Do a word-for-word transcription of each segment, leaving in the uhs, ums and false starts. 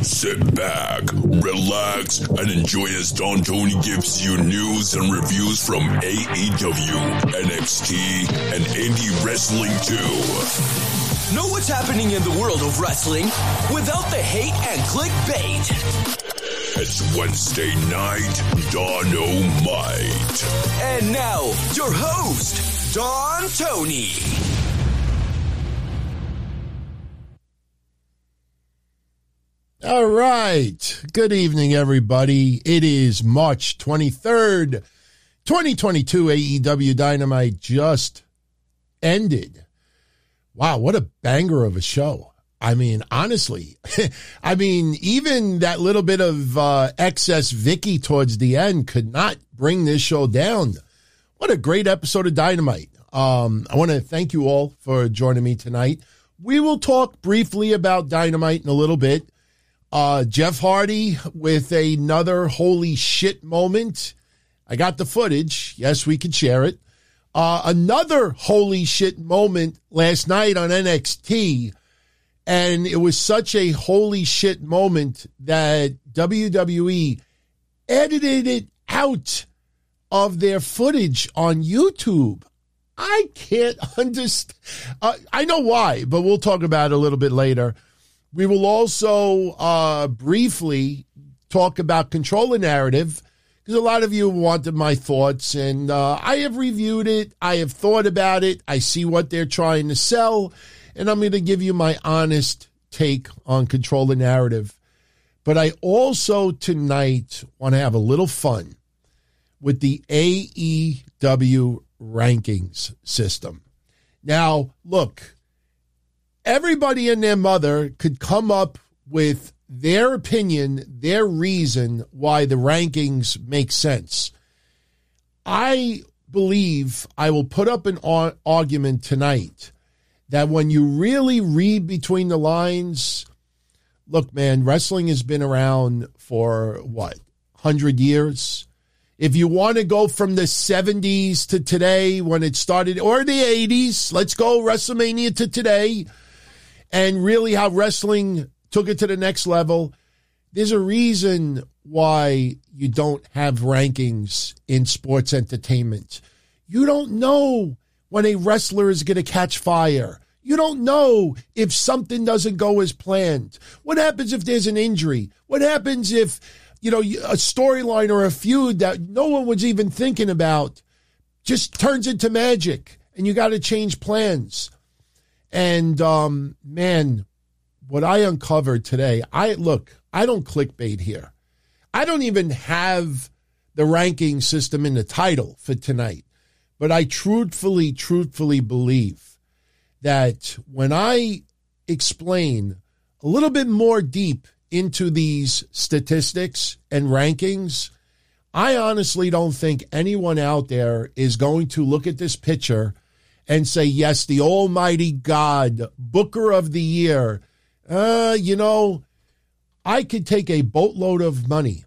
Sit back, relax, and enjoy as Don Tony gives you news and reviews from A E W, N X T, and indie wrestling too. Know what's happening in the world of wrestling without the hate and clickbait. It's Wednesday night, Don-O-Mite. And now, your host, Don Tony. All right. Good evening, everybody. It is March twenty-third, twenty twenty-two. A E W Dynamite just ended. Wow, what a banger of a show. I mean, honestly, I mean, even that little bit of uh, excess Vicky towards the end could not bring this show down. What a great episode of Dynamite. Um, I want to thank you all for joining me tonight. We will talk briefly about Dynamite in a little bit. Uh, Jeff Hardy with another holy shit moment. I got the footage. Yes, we can share it. Uh, another holy shit moment last night on N X T. And it was such a holy shit moment that W W E edited it out of their footage on YouTube. I can't understand. Uh, I know why, but we'll talk about it a little bit later. We will also uh, briefly talk about Control the Narrative, because a lot of you wanted my thoughts, and uh, I have reviewed it. I have thought about it. I see what they're trying to sell, and I'm going to give you my honest take on Control the Narrative. But I also tonight want to have a little fun with the A E W rankings system. Now, look. Everybody and their mother could come up with their opinion, their reason why the rankings make sense. I believe I will put up an argument tonight that when you really read between the lines, look, man, wrestling has been around for, what, one hundred years? If you want to go from the seventies to today when it started, or the eighties, let's go WrestleMania to today, and really how wrestling took it to the next level, there's a reason why you don't have rankings in sports entertainment. You don't know when a wrestler is going to catch fire. You don't know if something doesn't go as planned. What happens if there's an injury? What happens if, you know, a storyline or a feud that no one was even thinking about just turns into magic and you got to change plans? And, um, man, what I uncovered today, I look, I don't clickbait here. I don't even have the ranking system in the title for tonight. But I truthfully, truthfully believe that when I explain a little bit more deep into these statistics and rankings, I honestly don't think anyone out there is going to look at this picture and say, yes, the almighty God, Booker of the Year. Uh, you know, I could take a boatload of money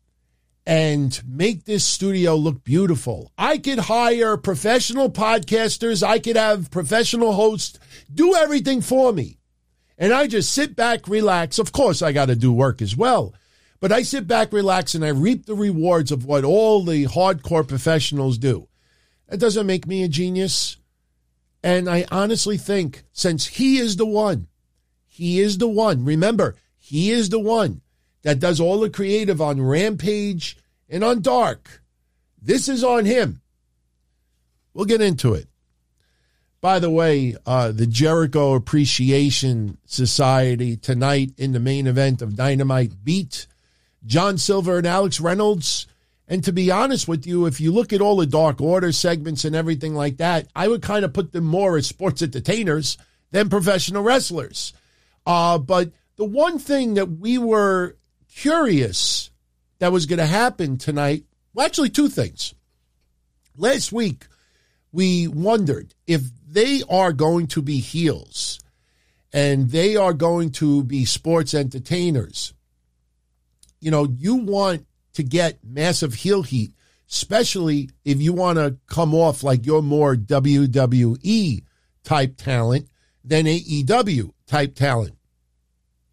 and make this studio look beautiful. I could hire professional podcasters. I could have professional hosts do everything for me. And I just sit back, relax. Of course, I got to do work as well. But I sit back, relax, and I reap the rewards of what all the hardcore professionals do. That doesn't make me a genius. And I honestly think since he is the one, he is the one, remember, he is the one that does all the creative on Rampage and on Dark. This is on him. We'll get into it. By the way, uh, the Jericho Appreciation Society tonight in the main event of Dynamite beat John Silver and Alex Reynolds. And to be honest with you, if you look at all the Dark Order segments and everything like that, I would kind of put them more as sports entertainers than professional wrestlers. Uh, but the one thing that we were curious that was going to happen tonight, well, actually two things. Last week, we wondered if they are going to be heels and they are going to be sports entertainers. You know, you want to get massive heel heat, especially if you want to come off like you're more W W E type talent than A E W type talent.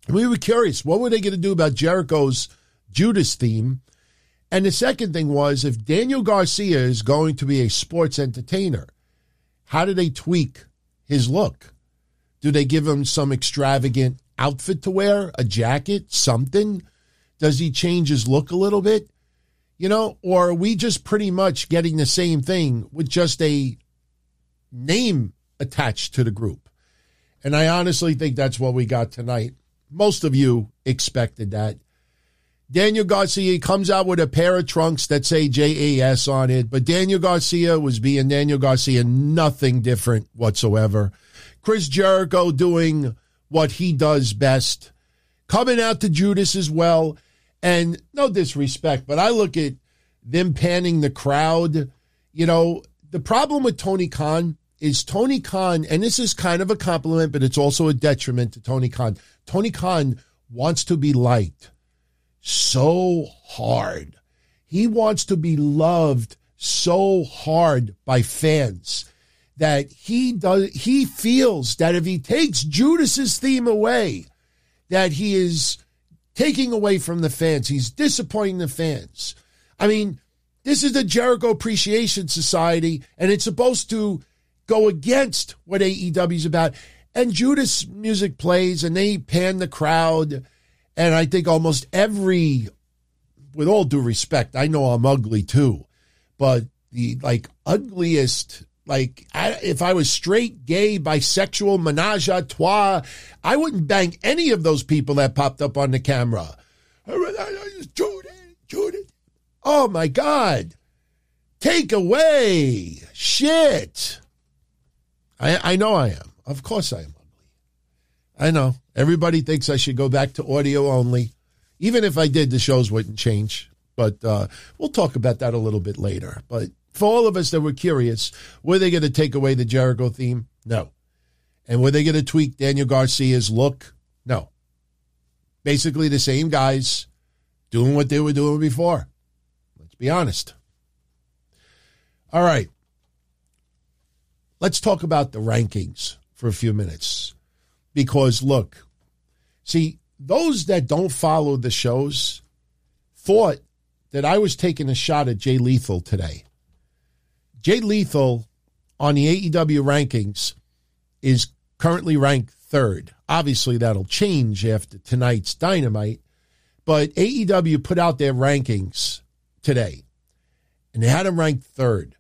We were curious, what were they going to do about Jericho's Judas theme? And the second thing was, if Daniel Garcia is going to be a sports entertainer, how do they tweak his look? Do they give him some extravagant outfit to wear, a jacket, something? Does he change his look a little bit? You know, or are we just pretty much getting the same thing with just a name attached to the group? And I honestly think that's what we got tonight. Most of you expected that. Daniel Garcia comes out with a pair of trunks that say J A S on it, but Daniel Garcia was being Daniel Garcia, nothing different whatsoever. Chris Jericho doing what he does best, coming out to Judas as well. And no disrespect, but I look at them panning the crowd. You know, the problem with Tony Khan is Tony Khan, and this is kind of a compliment, but it's also a detriment to Tony Khan. Tony Khan wants to be liked so hard. He wants to be loved so hard by fans that he does. He feels that if he takes Judas's theme away, that he is taking away from the fans. He's disappointing the fans. I mean, this is the Jericho Appreciation Society, and it's supposed to go against what A E W is about. And Judas music plays, and they pan the crowd. And I think almost every, with all due respect, I know I'm ugly too, but the like ugliest, like I, if I was straight, gay, bisexual, menage a trois, I wouldn't bang any of those people that popped up on the camera. Judith, Judith. Oh my God. Take away. Shit. I, I know I am. Of course I am ugly. I know. Everybody thinks I should go back to audio only. Even if I did, the shows wouldn't change. But uh, we'll talk about that a little bit later. But for all of us that were curious, were they going to take away the Jericho theme? No. And were they going to tweak Daniel Garcia's look? No. Basically the same guys doing what they were doing before. Let's be honest. All right. Let's talk about the rankings for a few minutes. Because, look, see, those that don't follow the shows thought that I was taking a shot at Jay Lethal today. Jay Lethal on the A E W rankings is currently ranked third. Obviously, that'll change after tonight's Dynamite. But A E W put out their rankings today, and they had him ranked third.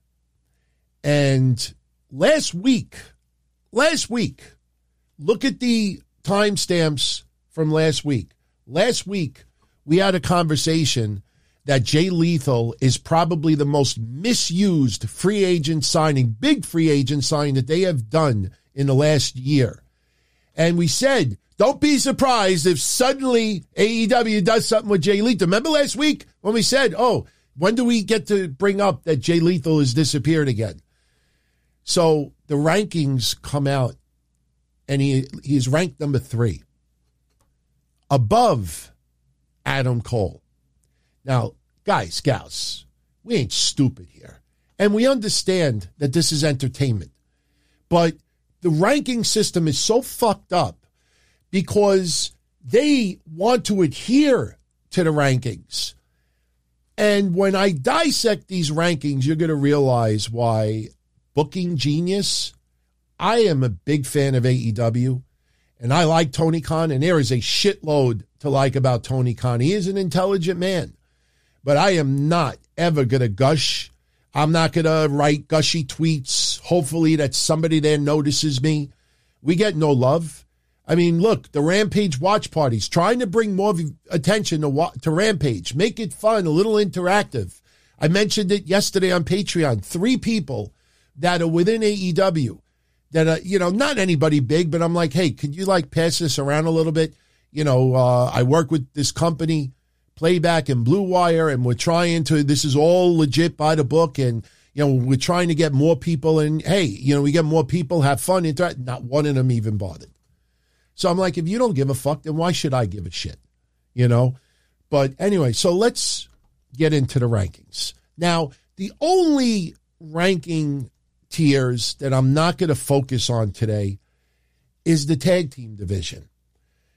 And last week, last week, look at the timestamps from last week. Last week, we had a conversation that Jay Lethal is probably the most misused free agent signing, big free agent signing that they have done in the last year. And we said, don't be surprised if suddenly A E W does something with Jay Lethal. Remember last week when we said, oh, when do we get to bring up that Jay Lethal has disappeared again? So the rankings come out, and he he's ranked number three, above Adam Cole. Now, guys, gals, we ain't stupid here. And we understand that this is entertainment. But the ranking system is so fucked up because they want to adhere to the rankings. And when I dissect these rankings, you're going to realize why Booking Genius, I am a big fan of A E W, and I like Tony Khan, and there is a shitload to like about Tony Khan. He is an intelligent man, but I am not ever going to gush. I'm not going to write gushy tweets. Hopefully that somebody there notices me. We get no love. I mean, look, the Rampage watch parties, trying to bring more attention to, to Rampage, make it fun, a little interactive. I mentioned it yesterday on Patreon. Three people that are within A E W that are, you know, not anybody big, but I'm like, hey, could you like pass this around a little bit? You know, uh, I work with this company, Playback and Blue Wire, and we're trying to, this is all legit by the book, and, you know, we're trying to get more people, and hey, you know, we get more people, have fun, interact. Not one of them even bothered. So I'm like, if you don't give a fuck, then why should I give a shit? You know? But anyway, so let's get into the rankings. Now, the only ranking tiers that I'm not going to focus on today is the tag team division.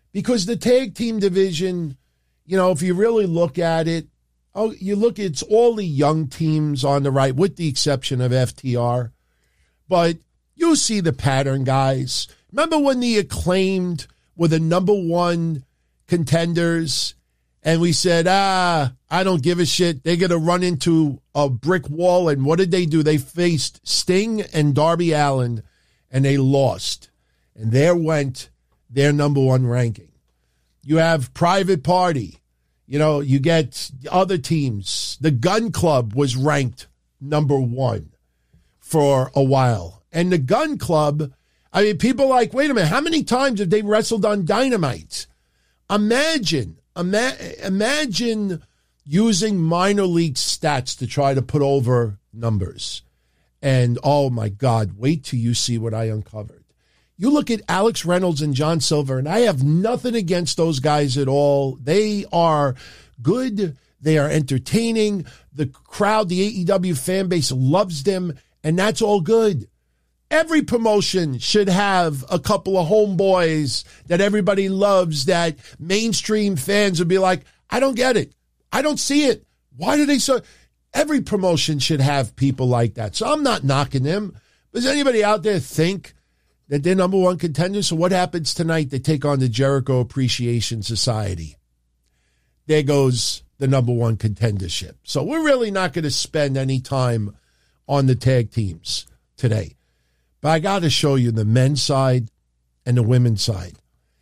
Because the tag team division, you know, if you really look at it, oh, you look, it's all the young teams on the right, with the exception of F T R. But you see the pattern, guys. Remember when the Acclaimed were the number one contenders, and we said, ah, I don't give a shit. They're going to run into a brick wall. And what did they do? They faced Sting and Darby Allin, and they lost. And there went their number one ranking. You have Private Party. You know, you get other teams. The Gun Club was ranked number one for a while. And the Gun Club, I mean, people are like, wait a minute, how many times have they wrestled on Dynamite? Imagine, ima- imagine using minor league stats to try to put over numbers. And, oh, my God, wait till you see what I uncovered. You look at Alex Reynolds and John Silver, and I have nothing against those guys at all. They are good. They are entertaining. The crowd, the A E W fan base loves them, and that's all good. Every promotion should have a couple of homeboys that everybody loves, that mainstream fans would be like, I don't get it. I don't see it. Why do they so? Every promotion should have people like that. So I'm not knocking them. Does anybody out there think that they're number one contenders? So what happens tonight? They take on the Jericho Appreciation Society. There goes the number one contendership. So we're really not going to spend any time on the tag teams today. But I got to show you the men's side and the women's side.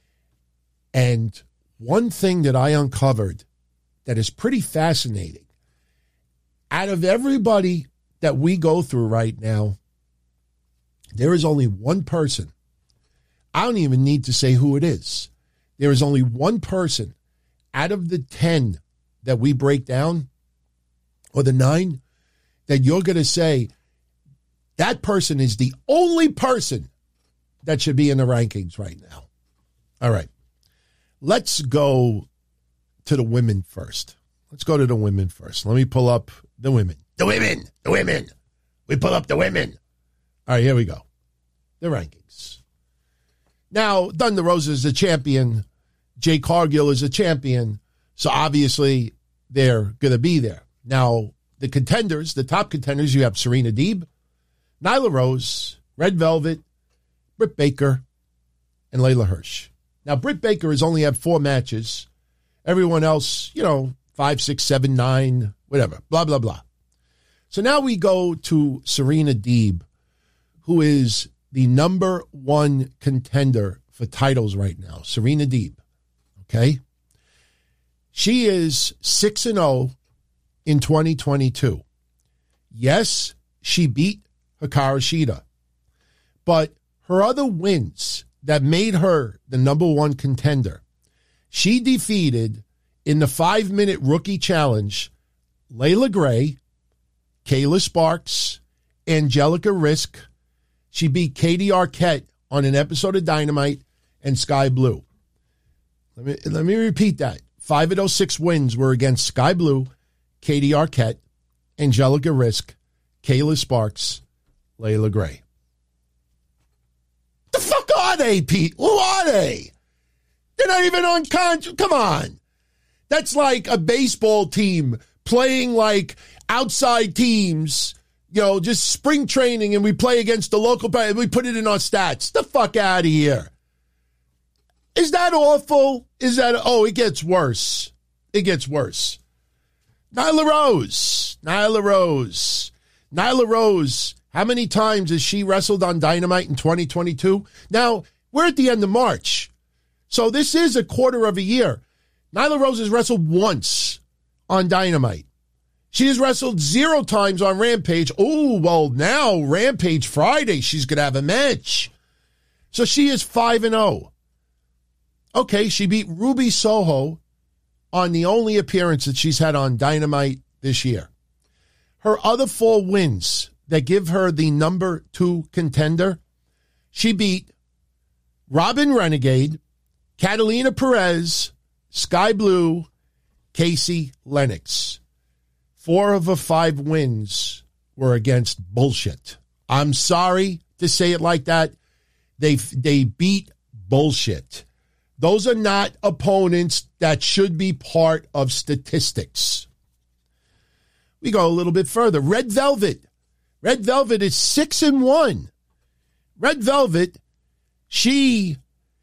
And one thing that I uncovered that is pretty fascinating, out of everybody that we go through right now, there is only one person. I don't even need to say who it is. There is only one person out of the ten that we break down, or the nine, that you're going to say, that person is the only person that should be in the rankings right now. All right. Let's go to the women first. Let's go to the women first. Let me pull up the women. The women. The women. We pull up the women. All right, here we go. The rankings. Now, Thunder Rosa is a champion. Jay Cargill is a champion. So obviously, they're going to be there. Now, the contenders, the top contenders, you have Serena Deeb, Nyla Rose, Red Velvet, Britt Baker, and Layla Hirsch. Now, Britt Baker has only had four matches. Everyone else, you know, five, six, seven, nine, whatever, blah, blah, blah. So now we go to Serena Deeb, who is the number one contender for titles right now. Serena Deeb, okay? She is six and oh in twenty twenty-two. Yes, she beat Hikaru Shida, but her other wins that made her the number one contender, she defeated in the five-minute rookie challenge Layla Gray, Kayla Sparks, Angelica Risk. She beat Katie Arquette on an episode of Dynamite, and Sky Blue. Let me, let me repeat that. Five of those six wins were against Sky Blue, Katie Arquette, Angelica Risk, Kayla Sparks, Layla Gray. The fuck are they, Pete? Who are they? They're not even on contract. Come on. That's like a baseball team playing like outside teams, you know, just spring training, and we play against the local player and we put it in our stats. The fuck out of here. Is that awful? Is that, oh, it gets worse. It gets worse. Nyla Rose. Nyla Rose. Nyla Rose. How many times has she wrestled on Dynamite in twenty twenty-two? Now, we're at the end of March. So this is a quarter of a year. Nyla Rose has wrestled once on Dynamite. She has wrestled zero times on Rampage. Oh, well, now Rampage Friday, she's going to have a match. So she is five and oh. Okay, she beat Ruby Soho on the only appearance that she's had on Dynamite this year. Her other four wins that give her the number two contender, she beat Robin Renegade, Catalina Perez, Sky Blue, Casey Lennox. Four of her five wins were against bullshit. I'm sorry to say it like that. They they beat bullshit. Those are not opponents that should be part of statistics. We go a little bit further. Red Velvet. Red Velvet is six and one. Red Velvet, she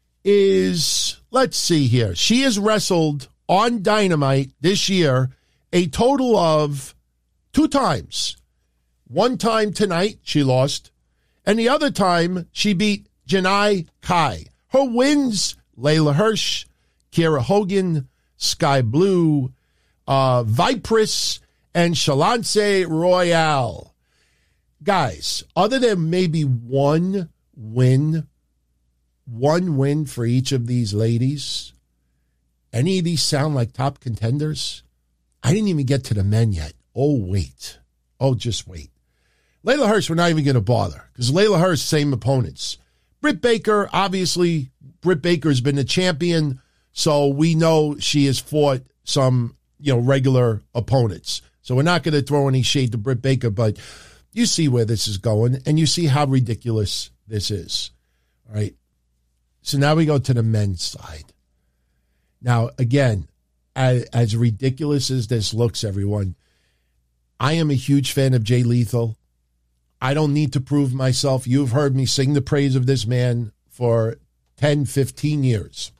is, let's see here. She has wrestled on Dynamite this year a total of two times. One time tonight, she lost. And the other time, she beat Janai Kai. Her wins, Layla Hirsch, Kiera Hogan, Sky Blue, uh, Vipress, and Shalance Royale. Guys, other than maybe one win, one win for each of these ladies, any of these sound like top contenders? I didn't even get to the men yet. Oh, wait. Oh, just wait. Layla Hirsch, we're not even going to bother because Layla Hirsch, same opponents. Britt Baker, obviously, Britt Baker's been the champion, so we know she has fought some, you know, regular opponents. So we're not going to throw any shade to Britt Baker, but you see where this is going, and you see how ridiculous this is. All right. So now we go to the men's side. Now, again, as, as ridiculous as this looks, everyone, I am a huge fan of Jay Lethal. I don't need to prove myself. You've heard me sing the praise of this man for ten, fifteen years.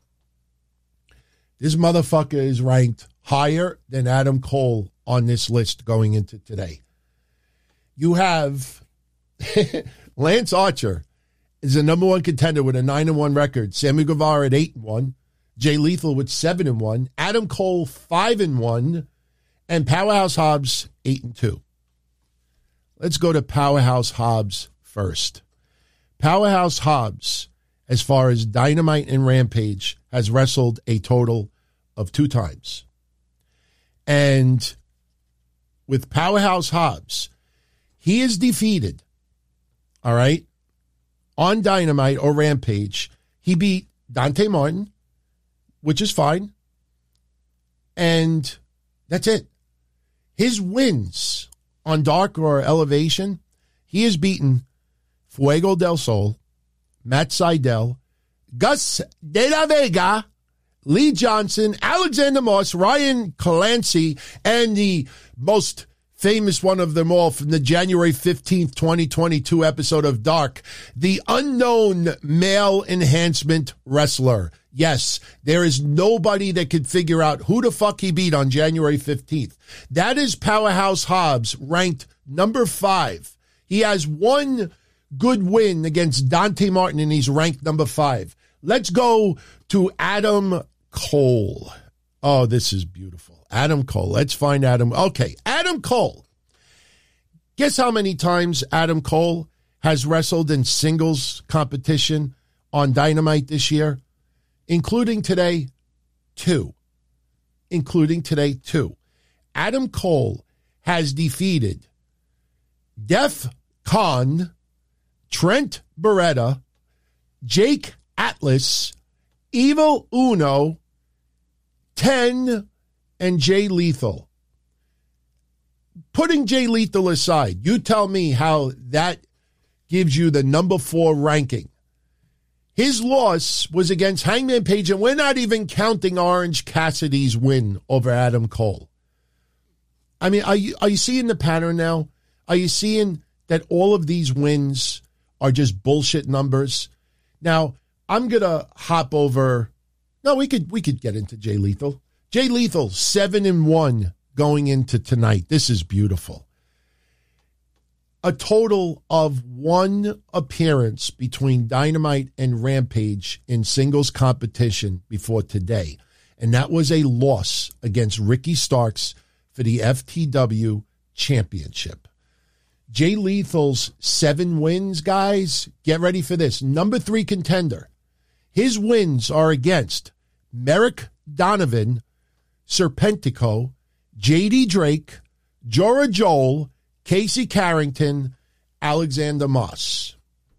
This motherfucker is ranked higher than Adam Cole on this list going into today. You have Lance Archer is the number one contender with a nine and one record. Sammy Guevara at eight and one. Jay Lethal with seven and one. Adam Cole five and one. And Powerhouse Hobbs eight and two. Let's go to Powerhouse Hobbs first. Powerhouse Hobbs, as far as Dynamite and Rampage, has wrestled a total of two times. And with Powerhouse Hobbs, he is defeated, all right, on Dynamite or Rampage. He beat Dante Martin, which is fine. And that's it. His wins on Dark or Elevation, he has beaten Fuego del Sol, Matt Seidel, Gus De La Vega, Lee Johnson, Alexander Moss, Ryan Clancy, and the most famous one of them all from the January fifteenth, twenty twenty-two episode of Dark, the unknown male enhancement wrestler. Yes, there is nobody that could figure out who the fuck he beat on January fifteenth. That is Powerhouse Hobbs, ranked number five. He has one good win against Dante Martin, and he's ranked number five. Let's go to Adam Cole. Oh, this is beautiful. Adam Cole. Let's find Adam. Okay, Adam Cole. Guess how many times Adam Cole has wrestled in singles competition on Dynamite this year? Including today, two. Including today, two. Adam Cole has defeated Def Con, Trent Beretta, Jake Atlas, Evil Uno, Ten, and Jay Lethal. Putting Jay Lethal aside, you tell me how that gives you the number four ranking. His loss was against Hangman Page, and we're not even counting Orange Cassidy's win over Adam Cole. I mean, are you, are you seeing the pattern now? Are you seeing that all of these wins are just bullshit numbers? Now, I'm going to hop over. No, we could we could get into Jay Lethal. Jay Lethal, seven and one going into tonight. This is beautiful. A total of one appearance between Dynamite and Rampage in singles competition before today. And that was a loss against Ricky Starks for the F T W Championship. Jay Lethal's seven wins, guys, get ready for this. Number three contender. His wins are against Merrick Donovan, Serpentico, J D Drake, Jora Joel, Casey Carrington, Alexander Moss.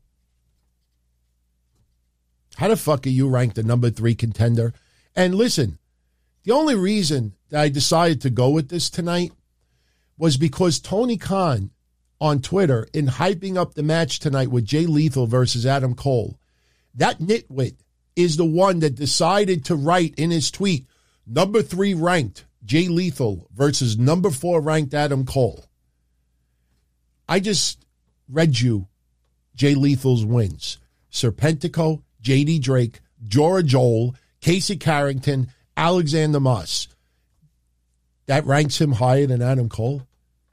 How the fuck are you ranked the number three contender? And listen, the only reason that I decided to go with this tonight was because Tony Khan on Twitter, in hyping up the match tonight with Jay Lethal versus Adam Cole, that nitwit is the one that decided to write in his tweet, number three ranked Jay Lethal versus number four ranked Adam Cole. I just read you Jay Lethal's wins. Serpentico, J D Drake, Jora Joel, Casey Carrington, Alexander Moss. That ranks him higher than Adam Cole?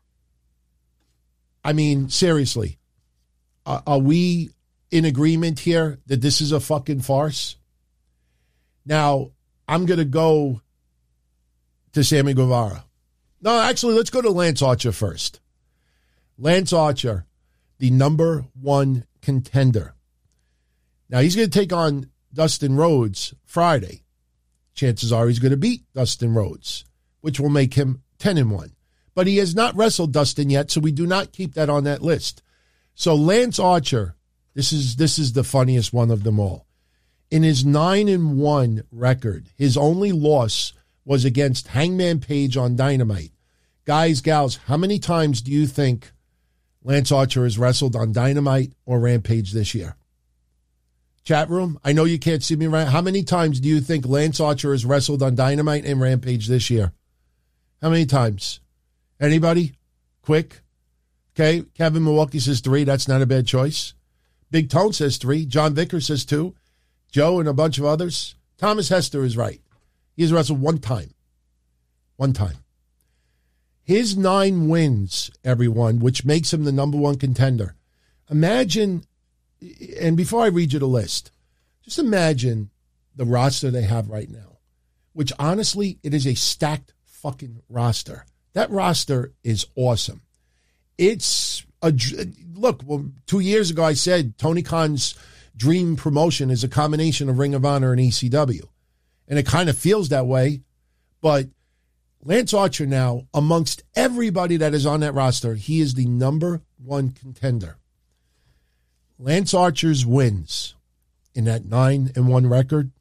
I mean, seriously, are, are we in agreement here that this is a fucking farce? Now, I'm going to go to Sammy Guevara. No, actually, let's go to Lance Archer first. Lance Archer, the number one contender. Now, he's going to take on Dustin Rhodes Friday. Chances are he's going to beat Dustin Rhodes, which will make him ten and one. But he has not wrestled Dustin yet, so we do not keep that on that list. So Lance Archer, this is this is the funniest one of them all. In his nine and one record, his only loss was against Hangman Page on Dynamite. Guys, gals, how many times do you think Lance Archer has wrestled on Dynamite or Rampage this year? Chat room, I know you can't see me right. How many times do you think Lance Archer has wrestled on Dynamite and Rampage this year? How many times? Anybody? Quick. Okay, Kevin Milwaukee says three. That's not a bad choice. Big Tone says three. John Vickers says two. Joe and a bunch of others. Thomas Hester is right. He has wrestled one time. One time. His nine wins, everyone, which makes him the number one contender. Imagine, and before I read you the list, just imagine the roster they have right now, which honestly, it is a stacked fucking roster. That roster is awesome. It's a, look, well, two years ago I said Tony Khan's dream promotion is a combination of Ring of Honor and E C W. And it kind of feels that way, but Lance Archer now, amongst everybody that is on that roster, he is the number one contender. Lance Archer's wins in that nine and one record: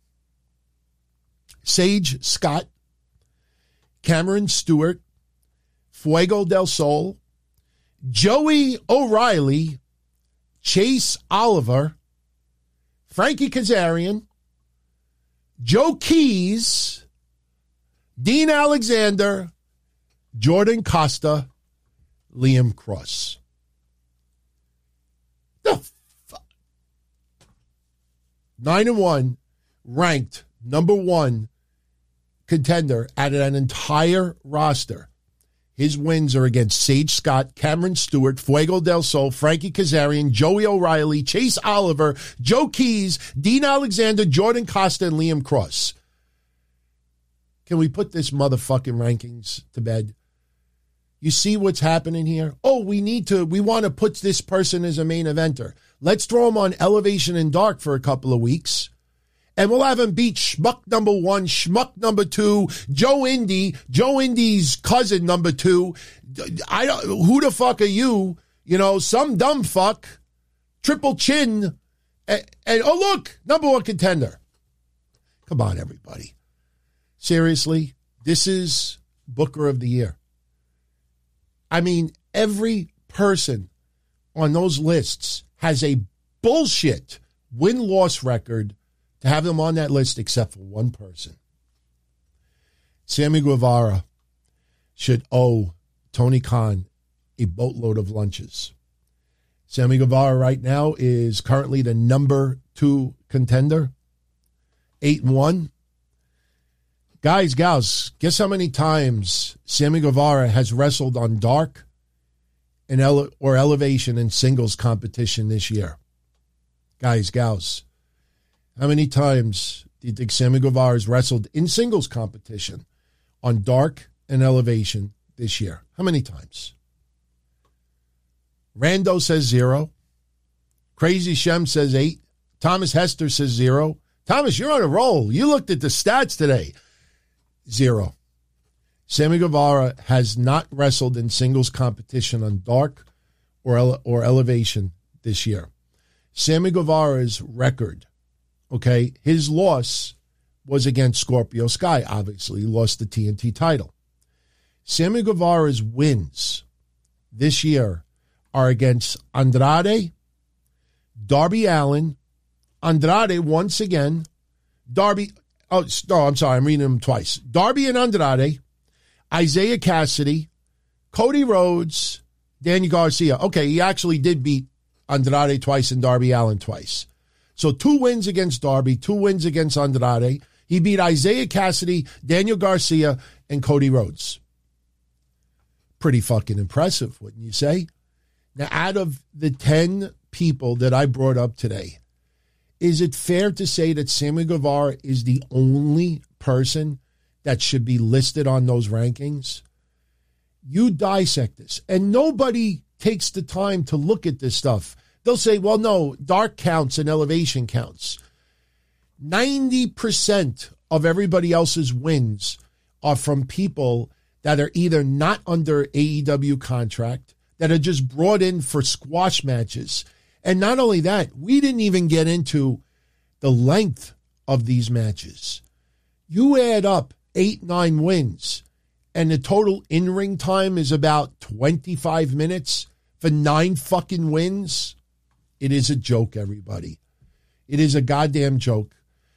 Sage Scott, Cameron Stewart, Fuego del Sol, Joey O'Reilly, Chase Oliver, Frankie Kazarian, Joe Keys, Dean Alexander, Jordan Costa, Liam Cross. The fuck? Nine and one, ranked number one contender out of an entire roster. His wins are against Sage Scott, Cameron Stewart, Fuego del Sol, Frankie Kazarian, Joey O'Reilly, Chase Oliver, Joe Keys, Dean Alexander, Jordan Costa, and Liam Cross. Can we put this motherfucking rankings to bed? You see what's happening here? Oh, we need to, we want to put this person as a main eventer. Let's throw him on Elevation and Dark for a couple of weeks. And we'll have him beat Schmuck number one, Schmuck number two, Joe Indy, Joe Indy's cousin number two. I don't, who the fuck are you? You know, some dumb fuck, Triple Chin, and, and oh look, number one contender. Come on, everybody. Seriously, this is Booker of the Year. I mean, every person on those lists has a bullshit win-loss record to have them on that list except for one person. Sammy Guevara should owe Tony Khan a boatload of lunches. Sammy Guevara right now is currently the number two contender, eight and one. Guys, gals, guess how many times Sammy Guevara has wrestled on Dark and ele- or Elevation in singles competition this year? Guys, gals, how many times do you think Sammy Guevara has wrestled in singles competition on Dark and Elevation this year? How many times? Rando says zero. Crazy Shem says eight. Thomas Hester says zero. Thomas, you're on a roll. You looked at the stats today. Zero. Sammy Guevara has not wrestled in singles competition on Dark or ele- or Elevation this year. Sammy Guevara's record, okay, his loss was against Scorpio Sky. Obviously, he lost the T N T title. Sammy Guevara's wins this year are against Andrade, Darby Allin, Andrade once again, Darby, oh, no, I'm sorry, I'm reading them twice. Darby and Andrade, Isaiah Cassidy, Cody Rhodes, Daniel Garcia. Okay, he actually did beat Andrade twice and Darby Allin twice. So two wins against Darby, two wins against Andrade. He beat Isaiah Cassidy, Daniel Garcia, and Cody Rhodes. Pretty fucking impressive, wouldn't you say? Now, out of the ten people that I brought up today, is it fair to say that Sammy Guevara is the only person that should be listed on those rankings? You dissect this, and nobody takes the time to look at this stuff. They'll say, well, no, dark counts and elevation counts. ninety percent of everybody else's wins are from people that are either not under A E W contract, that are just brought in for squash matches. And not only that, we didn't even get into the length of these matches. You add up eight, nine wins, and the total in-ring time is about twenty-five minutes for nine fucking wins. It is a joke, everybody. It is a goddamn joke.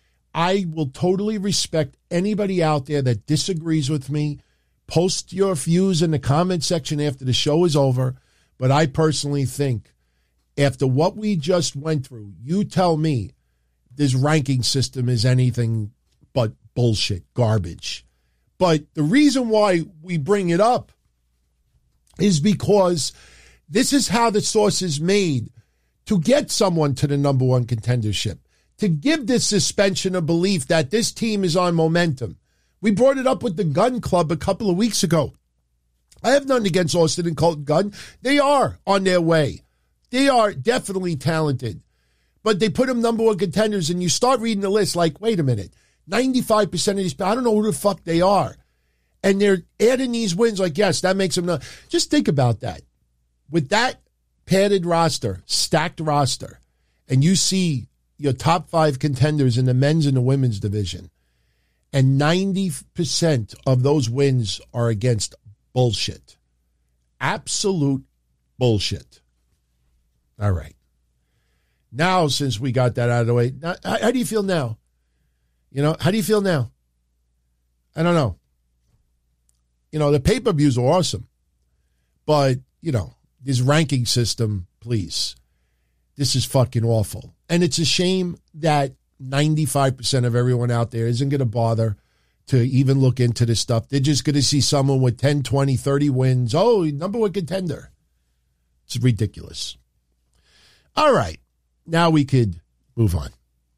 I will totally respect anybody out there that disagrees with me. Post your views in the comment section after the show is over. But I personally think after what we just went through, you tell me this ranking system is anything but bullshit, garbage. But the reason why we bring it up is because this is how the sauce is made to get someone to the number one contendership, to give this suspension of belief that this team is on momentum. We brought it up with the Gun Club a couple of weeks ago. I have nothing against Austin and Colton Gunn. They are on their way. They are definitely talented. But they put them number one contenders, and you start reading the list like, wait a minute, ninety-five percent of these, I don't know who the fuck they are. And they're adding these wins like, yes, that makes them not. Just think about that. With that padded roster, stacked roster, and you see your top five contenders in the men's and the women's division, and ninety percent of those wins are against bullshit. Absolute bullshit. All right. Now, since we got that out of the way, now, how, how do you feel now? You know, how do you feel now? I don't know. You know, the pay-per-views are awesome. But, you know, this ranking system, please. This is fucking awful. And it's a shame that ninety-five percent of everyone out there isn't going to bother to even look into this stuff. They're just going to see someone with ten, twenty, thirty wins. Oh, number one contender. It's ridiculous. All right. Now we could move on.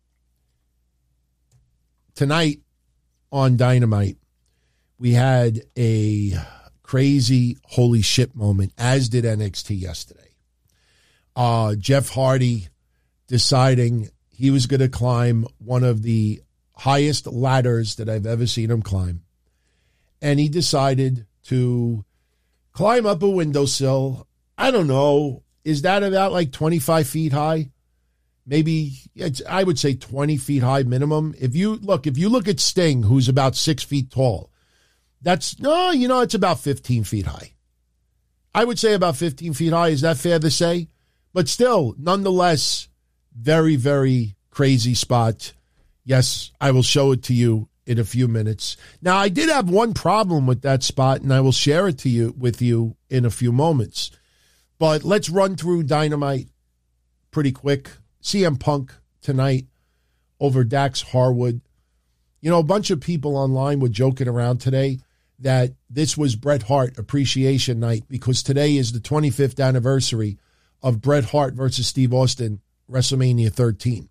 Tonight on Dynamite, we had a crazy holy shit moment, as did N X T yesterday. Uh, Jeff Hardy deciding he was going to climb one of the highest ladders that I've ever seen him climb. And he decided to climb up a windowsill. I don't know. Is that about like twenty-five feet high? Maybe, it's, I would say twenty feet high minimum. If you look, if you look at Sting, who's about six feet tall, that's, no, you know, it's about fifteen feet high. I would say about fifteen feet high. Is that fair to say? But still, nonetheless, very, very crazy spot. Yes, I will show it to you in a few minutes. Now, I did have one problem with that spot, and I will share it to you with you in a few moments. But let's run through Dynamite pretty quick. C M Punk tonight over Dax Harwood. You know, a bunch of people online were joking around today that this was Bret Hart Appreciation Night because today is the twenty-fifth anniversary of Bret Hart versus Steve Austin, WrestleMania thirteen.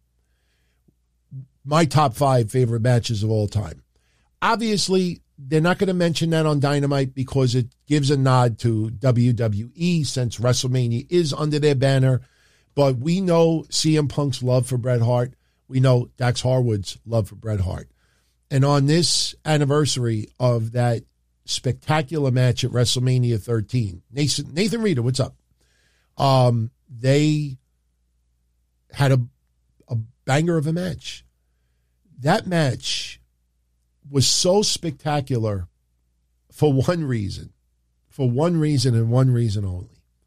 My top five favorite matches of all time. Obviously, they're not going to mention that on Dynamite because it gives a nod to W W E since WrestleMania is under their banner. But we know C M Punk's love for Bret Hart. We know Dax Harwood's love for Bret Hart. And on this anniversary of that spectacular match at WrestleMania thirteen, Nathan, Nathan Reeder, what's up? Um, they had a, a banger of a match. That match was so spectacular for one reason, for one reason and one reason only.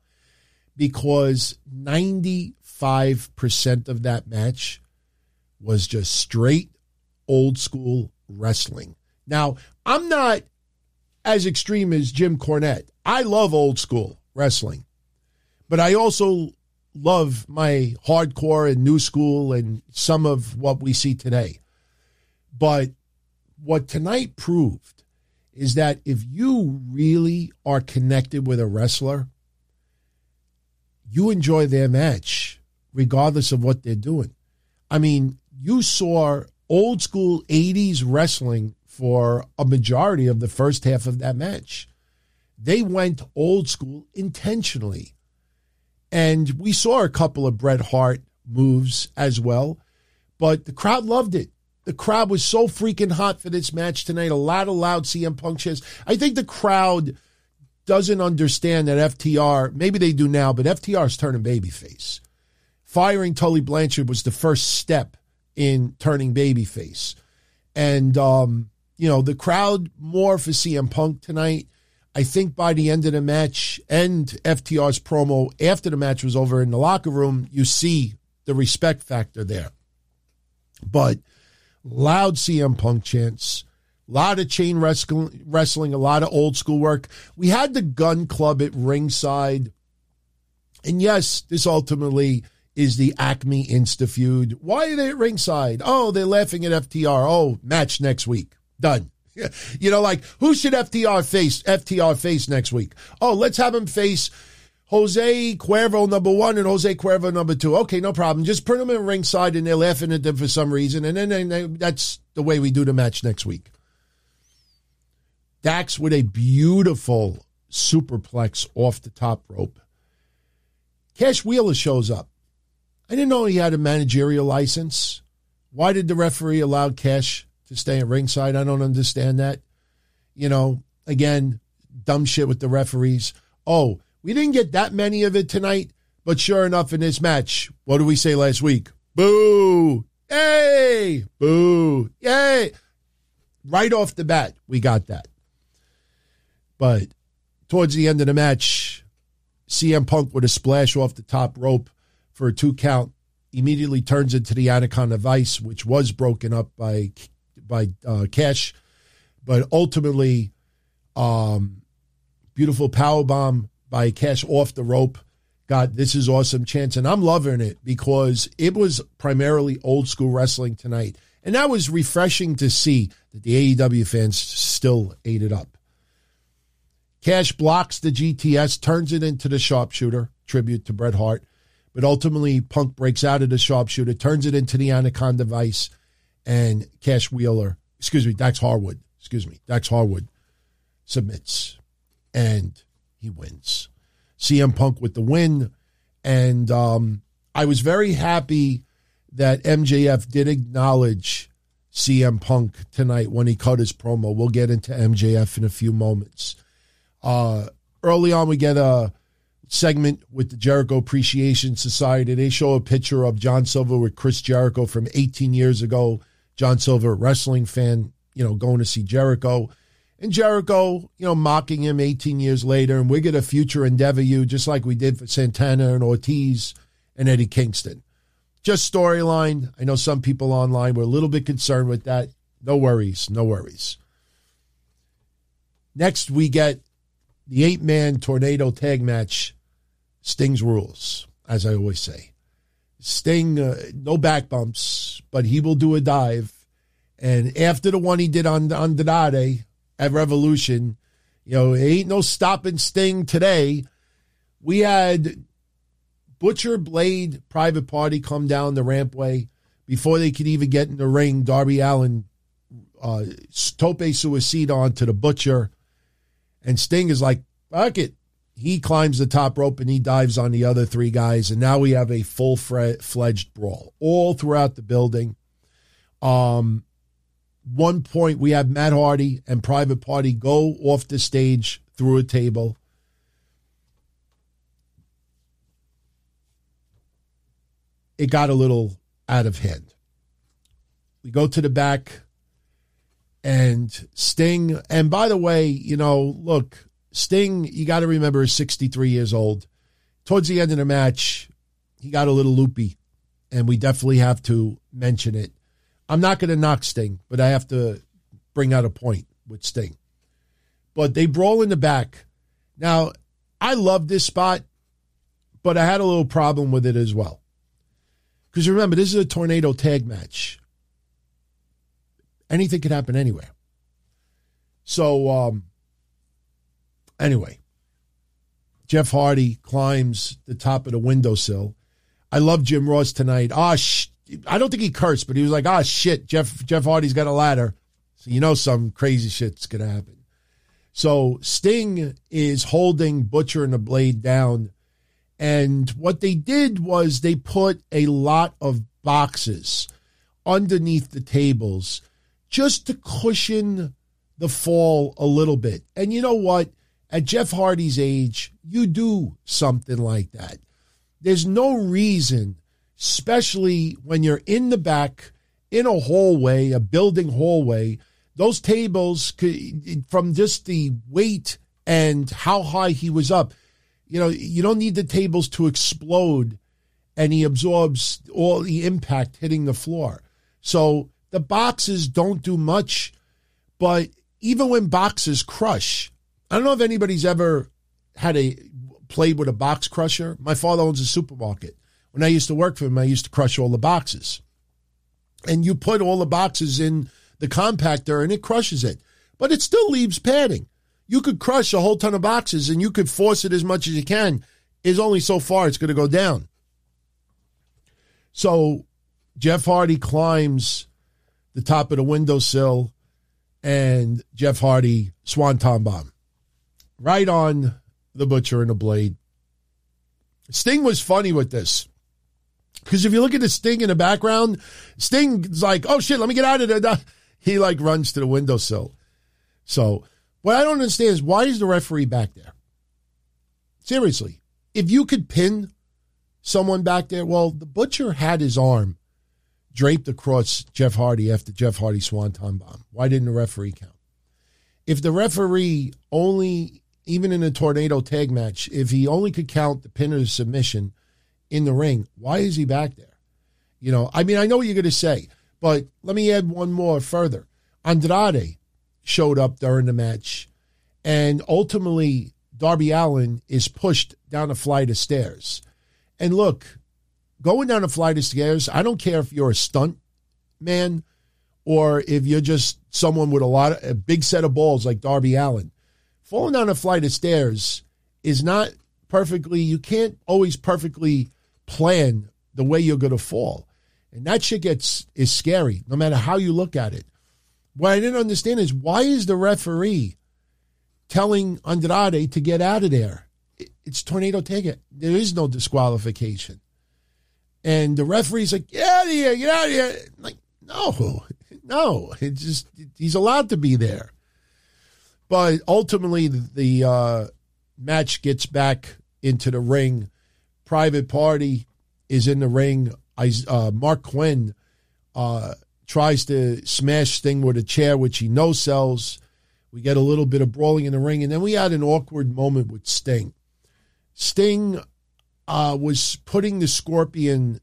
Because ninety-five percent of that match was just straight old school wrestling. Now, I'm not as extreme as Jim Cornette. I love old school wrestling, but I also love my hardcore and new school and some of what we see today. But what tonight proved is that if you really are connected with a wrestler, you enjoy their match regardless of what they're doing. I mean, you saw old school eighties wrestling for a majority of the first half of that match. They went old school intentionally. And we saw a couple of Bret Hart moves as well, but the crowd loved it. The crowd was so freaking hot for this match tonight. A lot of loud C M Punk cheers. I think the crowd doesn't understand that F T R, maybe they do now, but F T R is turning babyface. Firing Tully Blanchard was the first step in turning babyface. And, um, you know, the crowd more for C M Punk tonight. I think by the end of the match and F T R's promo after the match was over in the locker room, you see the respect factor there. But loud C M Punk chants, a lot of chain wrestling, wrestling, a lot of old school work. We had the Gun Club at ringside. And yes, this ultimately is the Acme Insta feud. Why are they at ringside? Oh, they're laughing at F T R. Oh, match next week. Done. You know, like, who should F T R face, F T R face next week? Oh, let's have him face Jose Cuervo number one and Jose Cuervo number two. Okay, no problem. Just put them in ringside and they're laughing at them for some reason. And then and they, that's the way we do the match next week. Dax with a beautiful superplex off the top rope. Cash Wheeler shows up. I didn't know he had a managerial license. Why did the referee allow Cash to stay at ringside? I don't understand that. You know, again, dumb shit with the referees. Oh, we didn't get that many of it tonight, but sure enough in this match, what did we say last week? Boo! Yay! Boo! Yay! Right off the bat, we got that. But towards the end of the match, C M Punk with a splash off the top rope for a two count immediately turns into the Anaconda Vice, which was broken up by by uh, Cash, but ultimately, um, beautiful powerbomb by Cash off the rope. God, this is awesome chance, and I'm loving it because it was primarily old school wrestling tonight, and that was refreshing to see that the A E W fans still ate it up. Cash blocks the G T S, turns it into the sharpshooter, tribute to Bret Hart, but ultimately Punk breaks out of the sharpshooter, turns it into the Anaconda Vice, and Cash Wheeler, excuse me, Dax Harwood, excuse me, Dax Harwood submits, and he wins. C M Punk with the win, and um, I was very happy that M J F did acknowledge C M Punk tonight when he cut his promo. We'll get into M J F in a few moments. Uh, early on, we get a segment with the Jericho Appreciation Society. They show a picture of John Silver with Chris Jericho from eighteen years ago. John Silver, a wrestling fan, you know, going to see Jericho. And Jericho, you know, mocking him eighteen years later. And we're going to future endeavor you just like we did for Santana and Ortiz and Eddie Kingston. Just storyline. I know some people online were a little bit concerned with that. No worries. No worries. Next, we get the eight-man tornado tag match, Sting's Rules, as I always say. Sting, uh, no back bumps, but he will do a dive. And after the one he did on Andrade at Revolution, you know, ain't no stopping Sting today. We had Butcher, Blade, Private Party come down the rampway. Before they could even get in the ring, Darby Allin uh, tope suicida onto the Butcher. And Sting is like, fuck it. He climbs the top rope and he dives on the other three guys. And now we have a full-fledged brawl all throughout the building. Um, one point, we have Matt Hardy and Private Party go off the stage through a table. It got a little out of hand. We go to the back. And Sting, and by the way, you know, look, Sting, you got to remember, is sixty-three years old. Towards the end of the match, he got a little loopy, and we definitely have to mention it. I'm not going to knock Sting, but I have to bring out a point with Sting. But they brawl in the back. Now, I love this spot, but I had a little problem with it as well. Because remember, this is a tornado tag match. Anything can happen anywhere. So, um, anyway, Jeff Hardy climbs the top of the windowsill. I love Jim Ross tonight. Ah, oh, sh- I don't think he cursed, but he was like, ah, oh, shit, Jeff Jeff Hardy's got a ladder. So you know some crazy shit's going to happen. So Sting is holding Butcher and the Blade down. And what they did was they put a lot of boxes underneath the tables just to cushion the fall a little bit. And you know what? At Jeff Hardy's age, you do something like that. There's no reason, especially when you're in the back, in a hallway, a building hallway, those tables, from just the weight and how high he was up, you know, you don't need the tables to explode and he absorbs all the impact hitting the floor. So the boxes don't do much, but even when boxes crush, I don't know if anybody's ever had a played with a box crusher. My father owns a supermarket. When I used to work for him, I used to crush all the boxes. And you put all the boxes in the compactor and it crushes it. But it still leaves padding. You could crush a whole ton of boxes and you could force it as much as you can. It's only so far it's going to go down. So Jeff Hardy climbs the top of the windowsill and Jeff Hardy swanton bomb right on the Butcher and the Blade. Sting was funny with this. Because if you look at the Sting in the background, Sting's like, oh shit, let me get out of there. He like runs to the windowsill. So what I don't understand is why is the referee back there? Seriously, if you could pin someone back there, well, the Butcher had his arm draped across Jeff Hardy after Jeff Hardy swanton bomb. Why didn't the referee count? If the referee only, even in a tornado tag match, if he only could count the pin or the submission in the ring, why is he back there? You know, I mean, I know what you're going to say, but let me add one more further. Andrade showed up during the match, and ultimately Darby Allin is pushed down a flight of stairs. And look, going down a flight of stairs, I don't care if you're a stunt man or if you're just someone with a lot of a big set of balls like Darby Allin. Falling down a flight of stairs is not perfectly, you can't always perfectly plan the way you're going to fall. And that shit gets is scary, no matter how you look at it. What I didn't understand is why is the referee telling Andrade to get out of there? It's tornado ticket. There is no disqualification. And the referee's like, get out of here, get out of here. I'm like, no, no. It's just, he's allowed to be there. But ultimately, the uh, match gets back into the ring. Private Party is in the ring. I, uh, Mark Quinn uh, tries to smash Sting with a chair, which he no sells. We get a little bit of brawling in the ring, and then we had an awkward moment with Sting. Sting uh, was putting the Scorpion,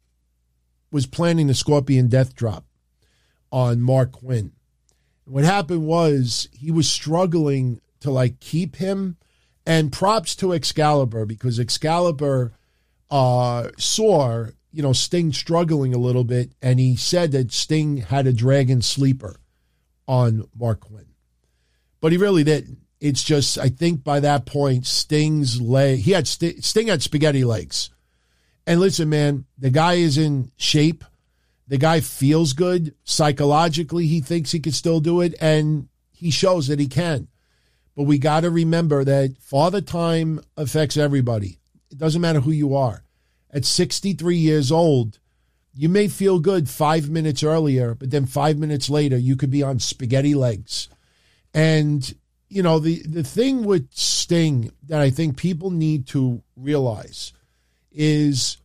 was planning the Scorpion death drop on Mark Quinn. What happened was he was struggling to like keep him, and props to Excalibur because Excalibur uh, saw, you know, Sting struggling a little bit, and he said that Sting had a dragon sleeper on Mark Quinn. But he really didn't. It's just, I think by that point, Sting's leg, he had, Sting had spaghetti legs. And listen, man, the guy is in shape. The guy feels good. Psychologically, he thinks he can still do it, and he shows that he can. But we got to remember that Father Time affects everybody. It doesn't matter who you are. At sixty-three years old, you may feel good five minutes earlier, but then five minutes later, you could be on spaghetti legs. And, you know, the, the thing with Sting that I think people need to realize is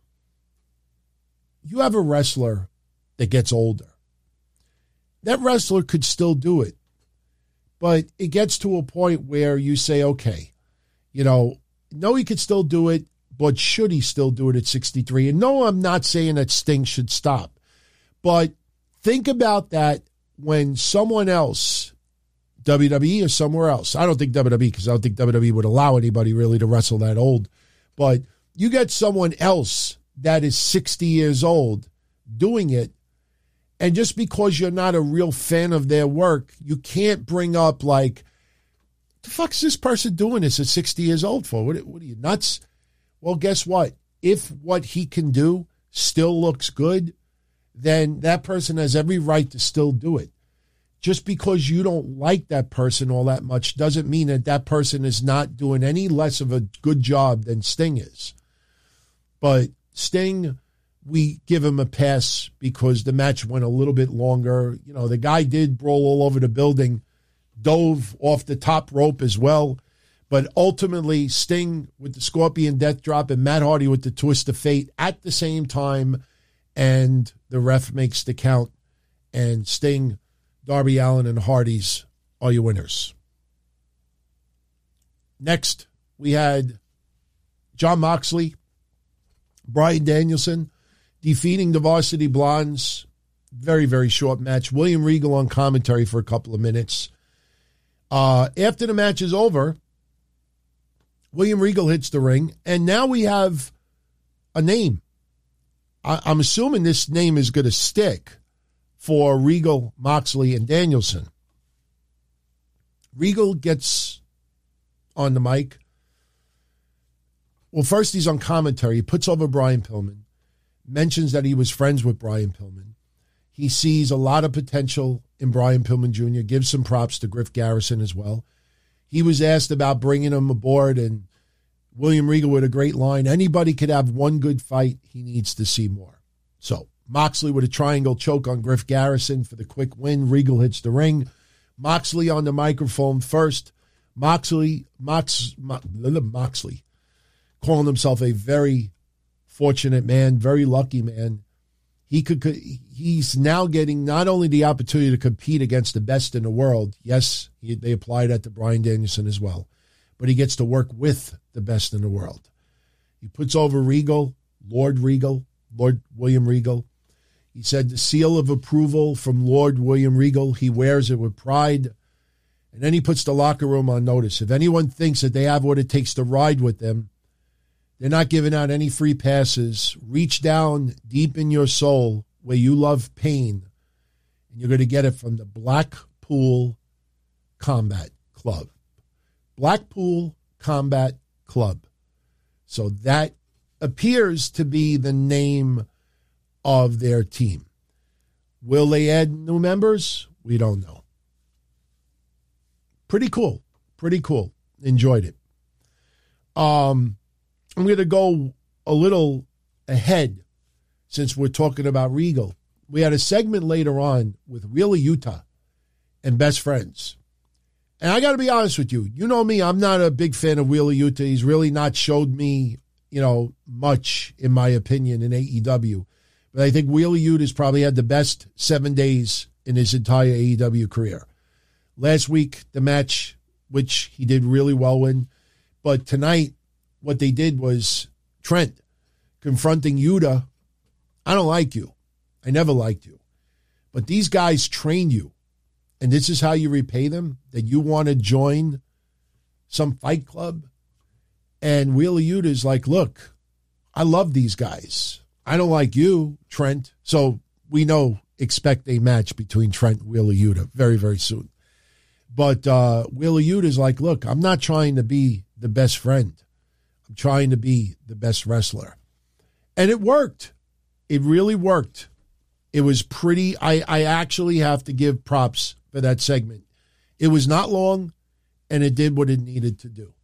you have a wrestler that gets older. That wrestler could still do it. But it gets to a point where you say, okay, you know, no, he could still do it, but should he still do it at sixty-three? And no, I'm not saying that Sting should stop. But Think about that when someone else, W W E or somewhere else, I don't think W W E because I don't think W W E would allow anybody really to wrestle that old, but you get someone else that is sixty years old doing it, and just because you're not a real fan of their work, you can't bring up like, the fuck's this person doing this at sixty years old for? What, what are you, nuts? Well, guess what? If what he can do still looks good, then that person has every right to still do it. Just because you don't like that person all that much doesn't mean that that person is not doing any less of a good job than Sting is. But Sting, we give him a pass because the match went a little bit longer. You know, the guy did brawl all over the building, dove off the top rope as well. But ultimately, Sting with the Scorpion Death Drop and Matt Hardy with the Twist of Fate at the same time. And the ref makes the count. And Sting, Darby Allin, and Hardys are your winners. Next, we had Jon Moxley, Bryan Danielson defeating the Varsity Blondes. Very, very short match. William Regal on commentary for a couple of minutes. Uh, after the match is over, William Regal hits the ring, and now we have a name. I, I'm assuming this name is going to stick for Regal, Moxley, and Danielson. Regal gets on the mic. Well, first he's on commentary. He puts over Brian Pillman, mentions that he was friends with Brian Pillman. He sees a lot of potential in Brian Pillman Junior, gives some props to Griff Garrison as well. He was asked about bringing him aboard, and William Regal with a great line. Anybody could have one good fight. He needs to see more. So Moxley with a triangle choke on Griff Garrison for the quick win. Regal hits the ring. Moxley on the microphone first. Moxley, Mox, Mo, Moxley, calling himself a very fortunate man, very lucky man. He could. He's now getting not only the opportunity to compete against the best in the world. Yes, he, they apply that to Bryan Danielson as well, but he gets to work with the best in the world. He puts over Regal, Lord Regal, Lord William Regal. He said the seal of approval from Lord William Regal. He wears it with pride. And then he puts the locker room on notice. If anyone thinks that they have what it takes to ride with them, they're not giving out any free passes. Reach down deep in your soul where you love pain, and you're going to get it from the Blackpool Combat Club. Blackpool Combat Club. So that appears to be the name of their team. Will they add new members? We don't know. Pretty cool. Pretty cool. Enjoyed it. Um, I'm going to go a little ahead since we're talking about Regal. We had a segment later on with Wheeler Yuta and Best Friends. And I got to be honest with you. You know me, I'm not a big fan of Wheeler Yuta. He's really not showed me, you know, much, in my opinion, in A E W. But I think Wheeler Yuta's probably had the best seven days in his entire A E W career. Last week, the match, which he did really well in. But tonight, what they did was Trent confronting Yuta. I don't like you. I never liked you. But these guys train you. And this is how you repay them? That you want to join some fight club? And Wheeler Yuta is like, look, I love these guys. I don't like you, Trent. So we know, expect a match between Trent and Wheeler Yuta very, very soon. But uh, Wheeler Yuta is like, look, I'm not trying to be the best friend. I'm trying to be the best wrestler. And it worked. It really worked. It was pretty, I, I actually have to give props for that segment. It was not long, and it did what it needed to do.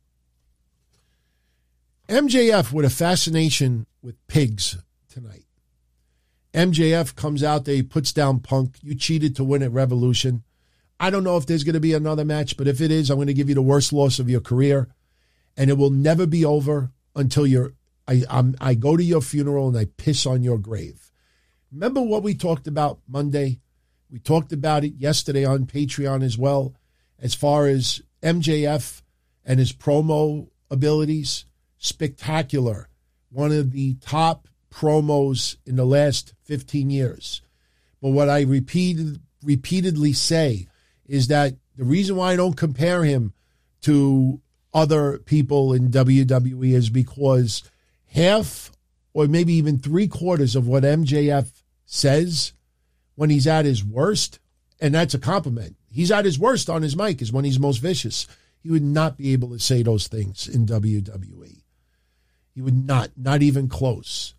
M J F with a fascination with pigs tonight. M J F comes out there, he puts down Punk. You cheated to win at Revolution. I don't know if there's going to be another match, but if it is, I'm going to give you the worst loss of your career, and it will never be over until you're, I, I'm, I go to your funeral and I piss on your grave. Remember what we talked about Monday? We talked about it yesterday on Patreon as well, as far as M J F and his promo abilities. Spectacular. One of the top promos in the last fifteen years. But what I repeated, repeatedly say is that the reason why I don't compare him to other people in W W E is because half or maybe even three quarters of what M J F says when he's at his worst, and that's a compliment. He's at his worst on his mic is when he's most vicious. He would not be able to say those things in W W E. He would not, not even close.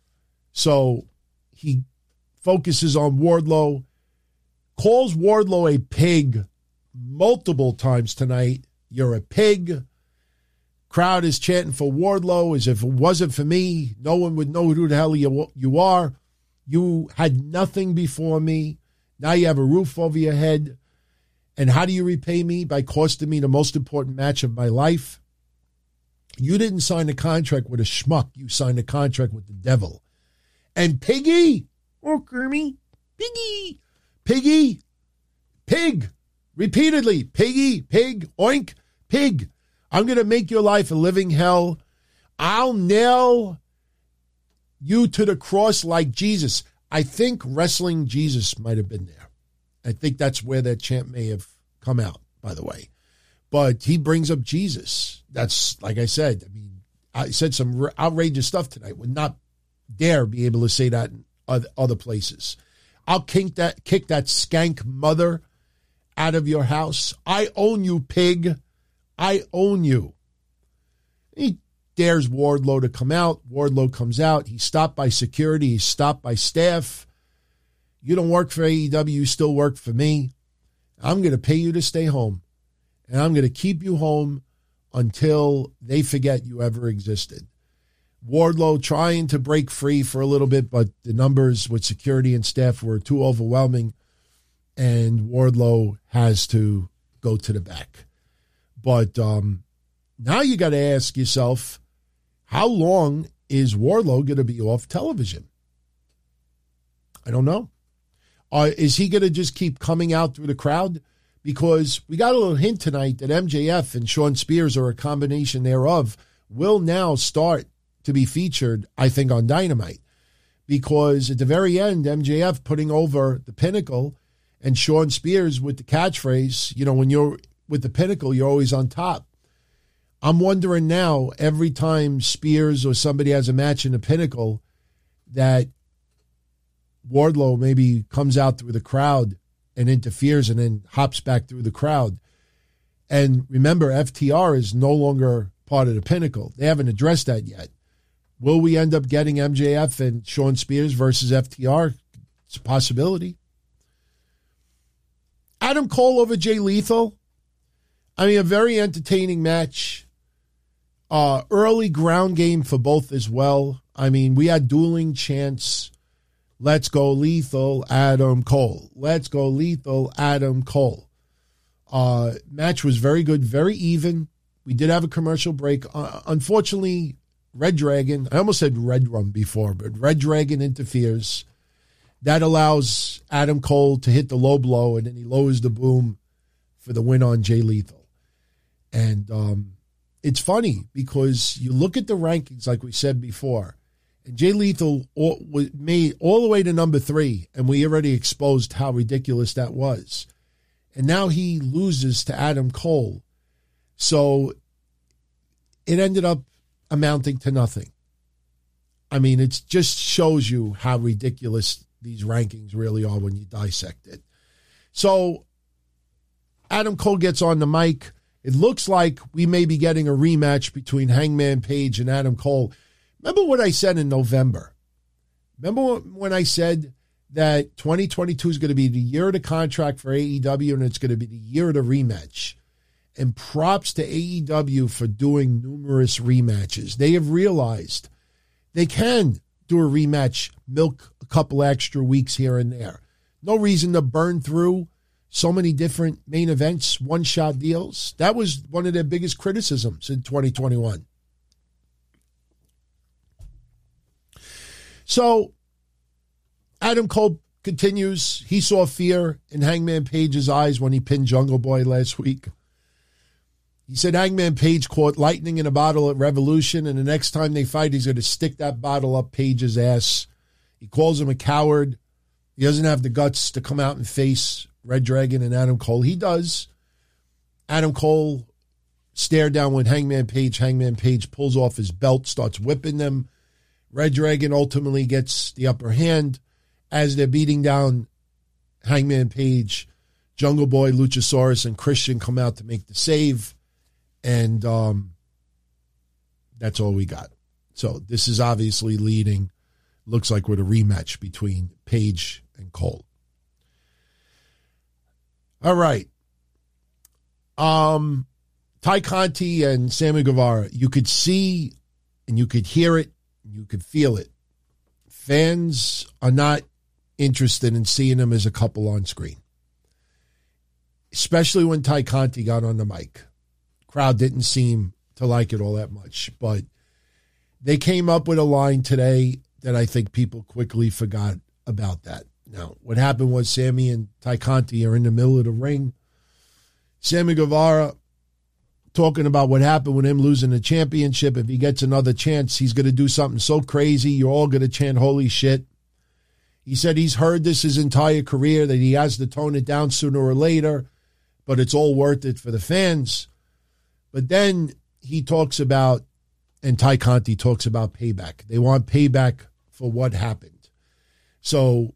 So he focuses on Wardlow, calls Wardlow a pig multiple times tonight. You're a pig. Crowd is chanting for Wardlow as if it wasn't for me, no one would know who the hell you, you are. You had nothing before me. Now you have a roof over your head. And how do you repay me? By costing me the most important match of my life. You didn't sign a contract with a schmuck. You signed a contract with the devil. And Piggy, oh, Kermie, Piggy, Piggy, pig, repeatedly, Piggy, pig, oink, pig. I'm going to make your life a living hell. I'll nail you to the cross like Jesus. I think wrestling Jesus might have been there. I think that's where that chant may have come out, by the way. But he brings up Jesus. That's, like I said, I mean, I said some outrageous stuff tonight. Would not dare be able to say that in other places. I'll kick that, kick that skank mother out of your house. I own you, pig. I own you. He dares Wardlow to come out. Wardlow comes out. He's stopped by security. He's stopped by staff. You don't work for A E W. You still work for me. I'm going to pay you to stay home. And I'm going to keep you home until they forget you ever existed. Wardlow trying to break free for a little bit, but the numbers with security and staff were too overwhelming, and Wardlow has to go to the back. But um, now you got to ask yourself, how long is Wardlow going to be off television? I don't know. Uh, is he going to just keep coming out through the crowd? Because we got a little hint tonight that M J F and Shawn Spears, or a combination thereof, will now start to be featured, I think, on Dynamite. Because at the very end, M J F putting over the Pinnacle and Shawn Spears with the catchphrase, you know, when you're with the Pinnacle, you're always on top. I'm wondering now, every time Spears or somebody has a match in the Pinnacle, that Wardlow maybe comes out through the crowd and interferes and then hops back through the crowd. And remember, F T R is no longer part of the Pinnacle. They haven't addressed that yet. Will we end up getting M J F and Shawn Spears versus F T R? It's a possibility. Adam Cole over Jay Lethal. I mean, a very entertaining match. Uh, early ground game for both as well. I mean, we had dueling chants. Let's go Lethal, Adam Cole. Let's go Lethal, Adam Cole. Uh, match was very good, very even. We did have a commercial break. Uh, unfortunately, Red Dragon, I almost said Red Rum before, but Red Dragon interferes. That allows Adam Cole to hit the low blow, and then he lowers the boom for the win on Jay Lethal. And um, it's funny because you look at the rankings, like we said before, and Jay Lethal all, was made all the way to number three, and we already exposed how ridiculous that was. And now he loses to Adam Cole. So it ended up amounting to nothing. I mean, it just shows you how ridiculous these rankings really are when you dissect it. So Adam Cole gets on the mic. It looks like we may be getting a rematch between Hangman Page and Adam Cole. Remember what I said in November? Remember when I said that twenty twenty-two is going to be the year of the contract for A E W and it's going to be the year of the rematch? And props to A E W for doing numerous rematches. They have realized they can do a rematch, milk a couple extra weeks here and there. No reason to burn through so many different main events, one-shot deals. That was one of their biggest criticisms in twenty twenty-one. So Adam Cole continues. He saw fear in Hangman Page's eyes when he pinned Jungle Boy last week. He said Hangman Page caught lightning in a bottle at Revolution, and the next time they fight, he's going to stick that bottle up Page's ass. He calls him a coward. He doesn't have the guts to come out and face Red Dragon and Adam Cole. He does. Adam Cole stared down with Hangman Page. Hangman Page pulls off his belt, starts whipping them. Red Dragon ultimately gets the upper hand. As they're beating down Hangman Page, Jungle Boy, Luchasaurus, and Christian come out to make the save. And um, that's all we got. So this is obviously leading, looks like with a rematch between Page and Cole. All right. Um, Ty Conti and Sammy Guevara, you could see and you could hear it, you could feel it. Fans are not interested in seeing them as a couple on screen. Especially when Ty Conti got on the mic. Crowd didn't seem to like it all that much, but they came up with a line today that I think people quickly forgot about that. Now, what happened was Sammy and Ty Conti are in the middle of the ring. Sammy Guevara talking about what happened with him losing the championship. If he gets another chance, he's going to do something so crazy, you're all going to chant holy shit. He said he's heard this his entire career, that he has to tone it down sooner or later, but it's all worth it for the fans. But then he talks about, and Ty Conti talks about payback. They want payback for what happened. So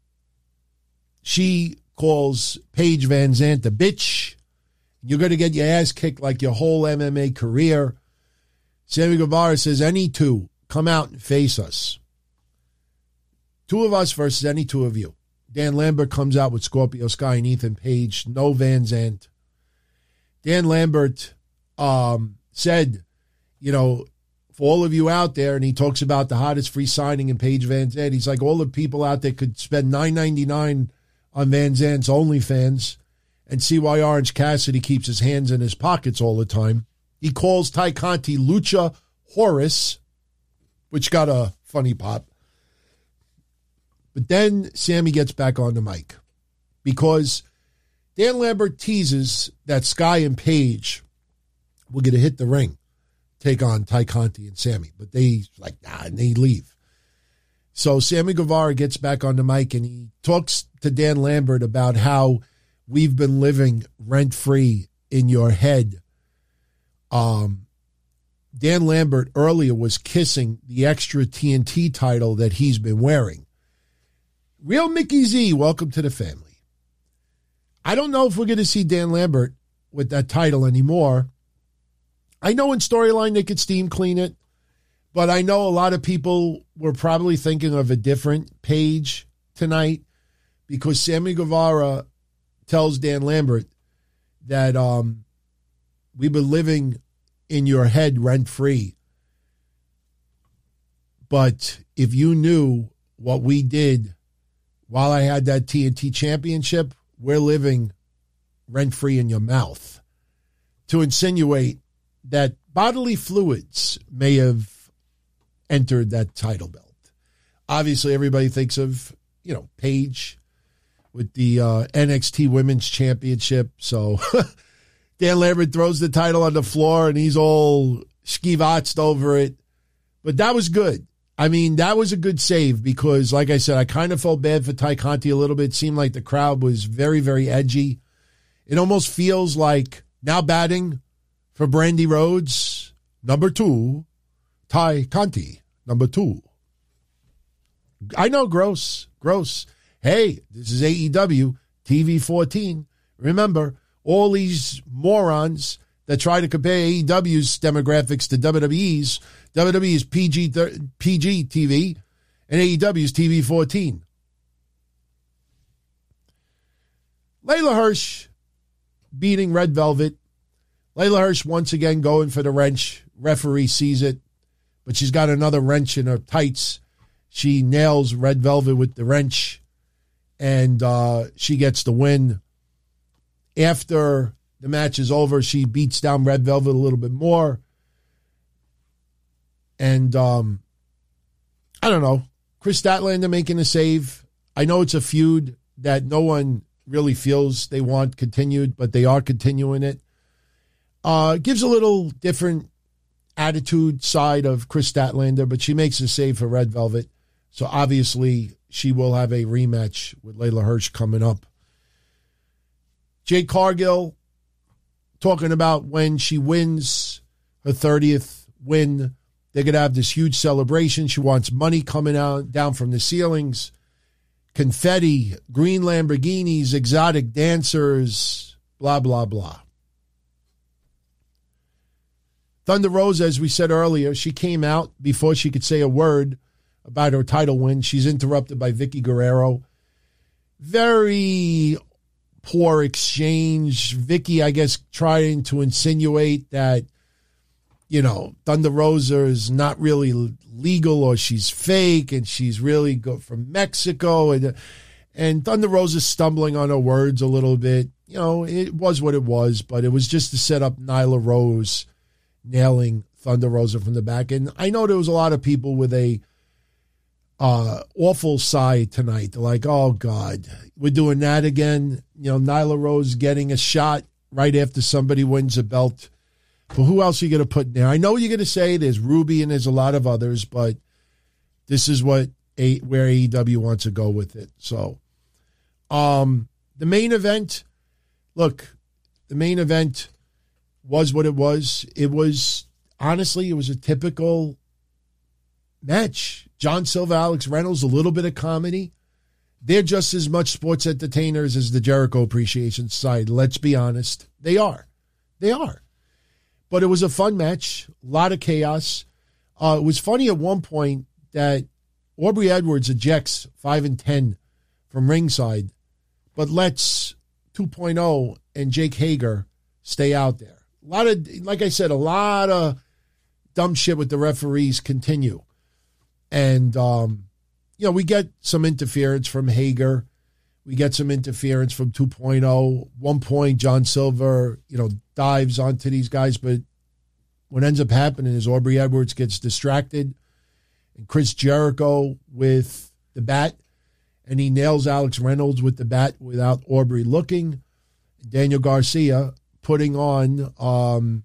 she calls Paige Van Zandt a bitch. You're going to get your ass kicked like your whole M M A career. Sammy Guevara says, any two, come out and face us. Two of us versus any two of you. Dan Lambert comes out with Scorpio Sky and Ethan Page. No Van Zandt. Dan Lambert um, said, you know, for all of you out there, and he talks about the hottest free signing in Paige Van Zandt. He's like, all the people out there could spend nine ninety-nine on Van Zandt's OnlyFans and see why Orange Cassidy keeps his hands in his pockets all the time. He calls Ty Conti Lucha Horace, which got a funny pop. But then Sammy gets back on the mic because Dan Lambert teases that Sky and Paige will get to hit the ring, take on Ty Conti and Sammy. But they like, nah, and they leave. So Sammy Guevara gets back on the mic and he talks to Dan Lambert about how we've been living rent-free in your head. Um, Dan Lambert earlier was kissing the extra T N T title that he's been wearing. Real Mickey Z, welcome to the family. I don't know if we're going to see Dan Lambert with that title anymore. I know in storyline they could steam clean it, but I know a lot of people were probably thinking of a different Page tonight because Sammy Guevara tells Dan Lambert that um, we've been living in your head rent-free. But if you knew what we did while I had that T N T championship, we're living rent-free in your mouth. To insinuate that bodily fluids may have entered that title belt. Obviously, everybody thinks of, you know, Paige with the uh, N X T Women's Championship. So Dan Lambert throws the title on the floor and he's all skivatzed over it. But that was good. I mean, that was a good save because, like I said, I kind of felt bad for Ty Conti a little bit. It seemed like the crowd was very, very edgy. It almost feels like now batting for Brandy Rhodes, number two, Ty Conti, number two. I know, gross, gross. Hey, this is A E W, T V fourteen. Remember, all these morons that try to compare A E W's demographics to W W E's. W W E is P G, P G T V, and A E W is T V fourteen. Layla Hirsch beating Red Velvet. Layla Hirsch once again going for the wrench. Referee sees it, but she's got another wrench in her tights. She nails Red Velvet with the wrench, and uh, she gets the win. After the match is over, she beats down Red Velvet a little bit more. And um, I don't know, Chris Statlander making a save. I know it's a feud that no one really feels they want continued, but they are continuing it. Uh, gives a little different attitude side of Chris Statlander, but she makes a save for Red Velvet. So obviously she will have a rematch with Layla Hirsch coming up. Jade Cargill talking about when she wins her thirtieth win, they're going to have this huge celebration. She wants money coming out down from the ceilings, confetti, green Lamborghinis, exotic dancers, blah, blah, blah. Thunder Rosa, as we said earlier, she came out before she could say a word about her title win. She's interrupted by Vicky Guerrero. Very poor exchange. Vicky, I guess, trying to insinuate that, you know, Thunder Rosa is not really legal or she's fake and she's really go from Mexico. And, and Thunder Rosa stumbling on her words a little bit. You know, it was what it was, but it was just to set up Nyla Rose nailing Thunder Rosa from the back. And I know there was a lot of people with a uh, awful sigh tonight. They're like, oh, God, we're doing that again. You know, Nyla Rose getting a shot right after somebody wins a belt. But who else are you going to put in there? I know you're going to say there's Ruby and there's a lot of others, but this is what a, where A E W wants to go with it. So um, the main event, look, the main event was what it was. It was, honestly, it was a typical match. John Silver, Alex Reynolds, a little bit of comedy. They're just as much sports entertainers as the Jericho Appreciation Society. Let's be honest. They are. They are. But it was a fun match. A lot of chaos. Uh, it was funny at one point that Aubrey Edwards ejects five and ten from ringside, but lets two point oh and Jake Hager stay out there. A lot of, like I said, a lot of dumb shit with the referees continue. And, um, you know, we get some interference from Hager. We get some interference from two point oh. One point, John Silver, you know, dives onto these guys. But what ends up happening is Aubrey Edwards gets distracted. And Chris Jericho with the bat. And he nails Alex Reynolds with the bat without Aubrey looking. Daniel Garcia putting on, um,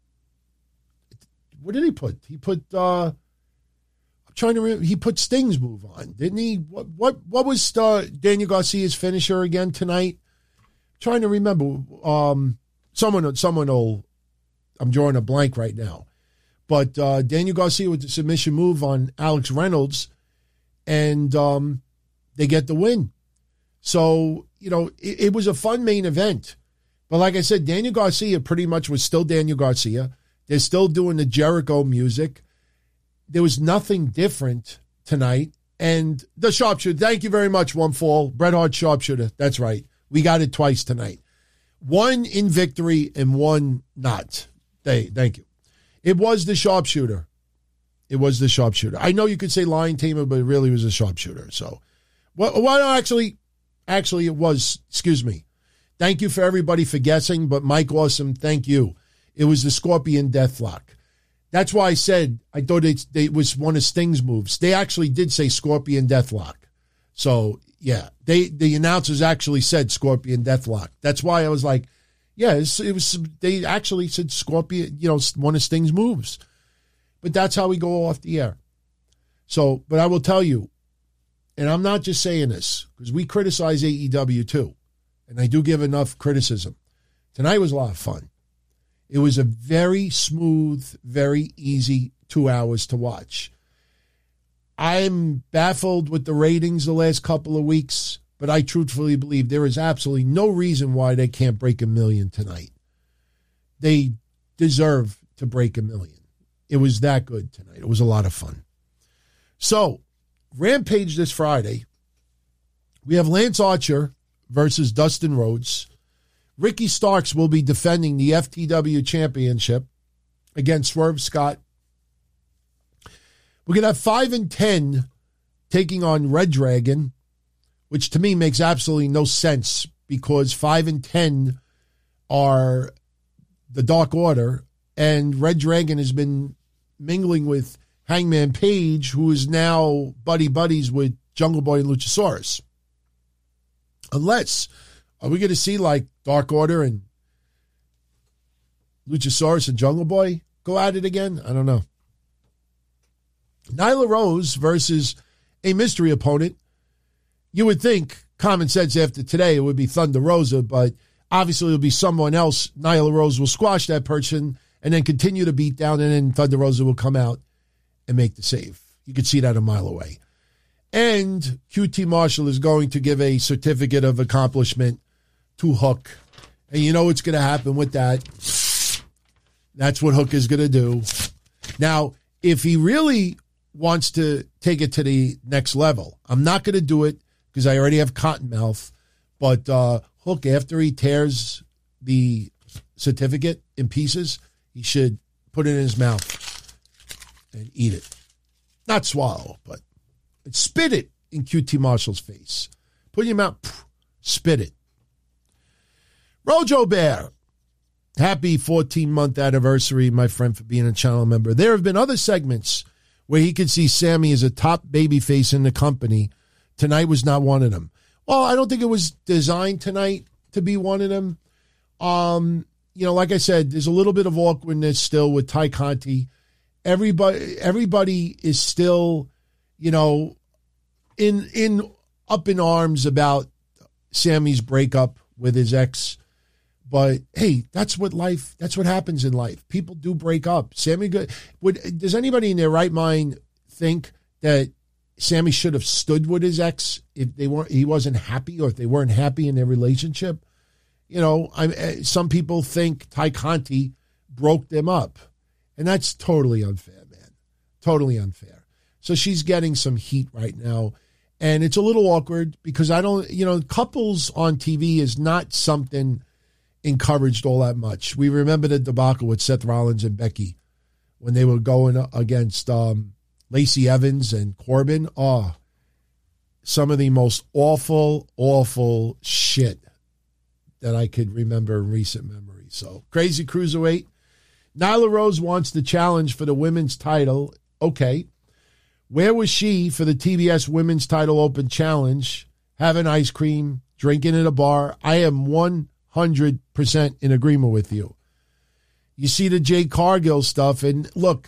what did he put? He put, uh, I'm trying to remember, he put Sting's move on, didn't he? What what what was uh, Daniel Garcia's finisher again tonight? I'm trying to remember. Um, someone, someone will, I'm drawing a blank right now. But uh, Daniel Garcia with the submission move on Alex Reynolds, and um, they get the win. So, you know, it, it was a fun main event. But like I said, Daniel Garcia pretty much was still Daniel Garcia. They're still doing the Jericho music. There was nothing different tonight. And the sharpshooter, thank you very much, One Fall. Bret Hart sharpshooter. That's right. We got it twice tonight. One in victory and one not. Hey, thank you. It was the sharpshooter. It was the sharpshooter. I know you could say lion tamer, but it really was a sharpshooter. So, well, well actually, actually it was, excuse me. Thank you for everybody for guessing, but Mike Awesome, thank you. It was the Scorpion Deathlock. That's why I said I thought it, it was one of Sting's moves. They actually did say Scorpion Deathlock. So, yeah, they the announcers actually said Scorpion Deathlock. That's why I was like, yeah, it was. They actually said Scorpion, you know, one of Sting's moves. But that's how we go off the air. So, but I will tell you, and I'm not just saying this, because we criticize A E W too. And I do give enough criticism. Tonight was a lot of fun. It was a very smooth, very easy two hours to watch. I'm baffled with the ratings the last couple of weeks, but I truthfully believe there is absolutely no reason why they can't break a million tonight. They deserve to break a million. It was that good tonight. It was a lot of fun. So, Rampage this Friday, we have Lance Archer versus Dustin Rhodes. Ricky Starks will be defending the F T W Championship against Swerve Scott. We're going to have five and ten taking on Red Dragon, which to me makes absolutely no sense because five and ten are the Dark Order, and Red Dragon has been mingling with Hangman Page, who is now buddy buddies with Jungle Boy and Luchasaurus. Unless, are we going to see like Dark Order and Luchasaurus and Jungle Boy go at it again? I don't know. Nyla Rose versus a mystery opponent, You would think, common sense after today, it would be Thunder Rosa, but obviously it'll be someone else. Nyla Rose will squash that person and then continue to beat down, and then Thunder Rosa will come out and make the save. You could see that a mile away. And Q T Marshall is going to give a certificate of accomplishment to Hook. And you know what's going to happen with that. That's what Hook is going to do. Now, if he really wants to take it to the next level, I'm not going to do it because I already have Cottonmouth. But uh, Hook, after he tears the certificate in pieces, he should put it in his mouth and eat it. Not swallow, but spit it in Q T Marshall's face. Put it in your mouth, spit it. Rojo Bear, happy fourteen-month anniversary, my friend, for being a channel member. There have been other segments where he could see Sammy as a top babyface in the company. Tonight was not one of them. Well, I don't think it was designed tonight to be one of them. Um, you know, like I said, there's a little bit of awkwardness still with Ty Conti. Everybody, everybody is still, you know, in in up in arms about Sammy's breakup with his ex. But hey, that's what life. That's what happens in life. People do break up. Sammy, would does anybody in their right mind think that Sammy should have stood with his ex if they weren't? He wasn't happy, or if they weren't happy in their relationship? You know, I'm. Some people think Ty Conti broke them up, and that's totally unfair, man. Totally unfair. So she's getting some heat right now, and it's a little awkward because I don't. You know, couples on T V is not something encouraged all that much. We remember the debacle with Seth Rollins and Becky when they were going against um, Lacey Evans and Corbin. Oh, some of the most awful, awful shit that I could remember in recent memory. So, crazy cruiserweight. Nyla Rose wants the challenge for the women's title. Okay. Where was she for the T B S Women's Title Open Challenge? Having ice cream, drinking at a bar. I am one hundred percent in agreement with you. You see the Jade Cargill stuff, and look,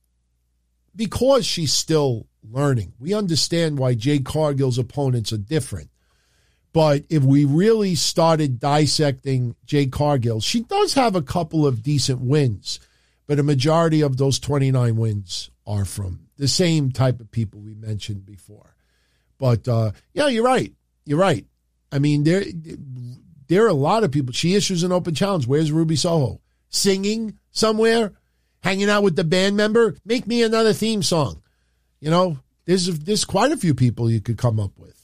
because she's still learning, we understand why Jade Cargill's opponents are different. But if we really started dissecting Jade Cargill, she does have a couple of decent wins, but a majority of those twenty-nine wins are from the same type of people we mentioned before. But, uh, yeah, you're right. You're right. I mean, there... There are a lot of people. She issues an open challenge. Where's Ruby Soho? Singing somewhere? Hanging out with the band member? Make me another theme song. You know, there's, there's quite a few people you could come up with.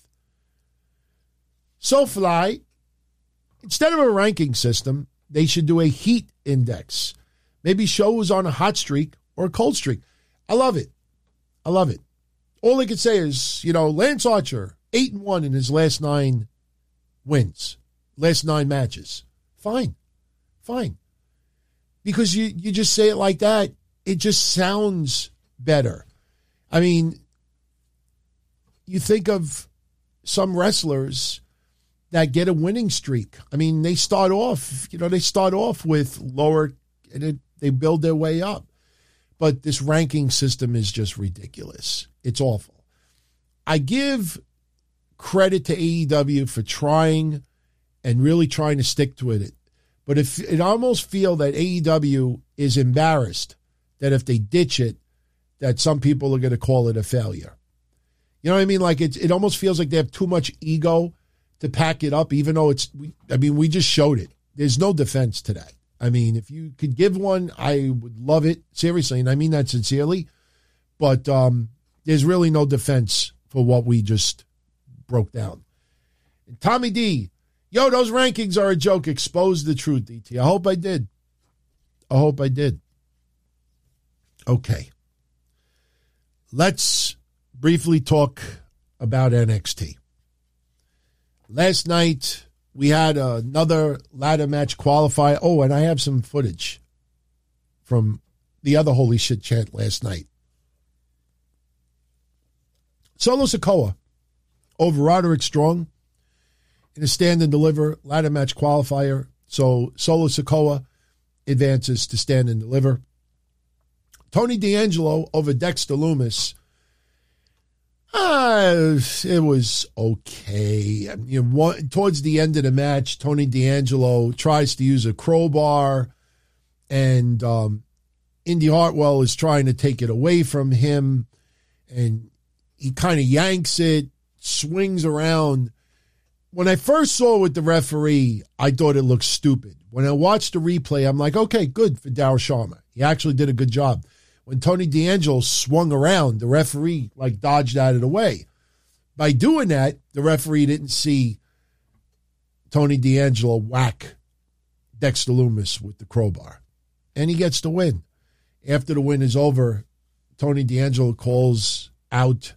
SoFly, instead of a ranking system, they should do a heat index. Maybe shows on a hot streak or a cold streak. I love it. I love it. All I could say is, you know, Lance Archer, eight and one in his last nine wins. Last nine matches. Fine. Fine. Because you, you just say it like that, it just sounds better. I mean, you think of some wrestlers that get a winning streak. I mean, they start off, you know, they start off with lower, and it, they build their way up. But this ranking system is just ridiculous. It's awful. I give credit to A E W for trying and really trying to stick to it. But if it almost feel that A E W is embarrassed that if they ditch it, that some people are going to call it a failure. You know what I mean? Like it, it almost feels like they have too much ego to pack it up, even though it's, I mean, we just showed it. There's no defense to that. I mean, if you could give one, I would love it. Seriously, and I mean that sincerely. But um, there's really no defense for what we just broke down. And Tommy D, yo, those rankings are a joke. Expose the truth, D T. I hope I did. I hope I did. Okay. Let's briefly talk about N X T. Last night, we had another ladder match qualifier. Oh, and I have some footage from the other Holy Shit chant last night. Solo Sikoa over Roderick Strong in a stand and deliver ladder match qualifier. So Solo Sikoa advances to stand and deliver. Tony D'Angelo over Dexter Lumis. Uh, it was okay. You know, one, towards the end of the match, Tony D'Angelo tries to use a crowbar, and um, Indy Hartwell is trying to take it away from him, and he kind of yanks it, swings around. When I first saw it with the referee, I thought it looked stupid. When I watched the replay, I'm like, okay, good for Darryl Sharma. He actually did a good job. When Tony D'Angelo swung around, the referee like dodged out of the way. By doing that, the referee didn't see Tony D'Angelo whack Dexter Lumis with the crowbar. And he gets the win. After the win is over, Tony D'Angelo calls out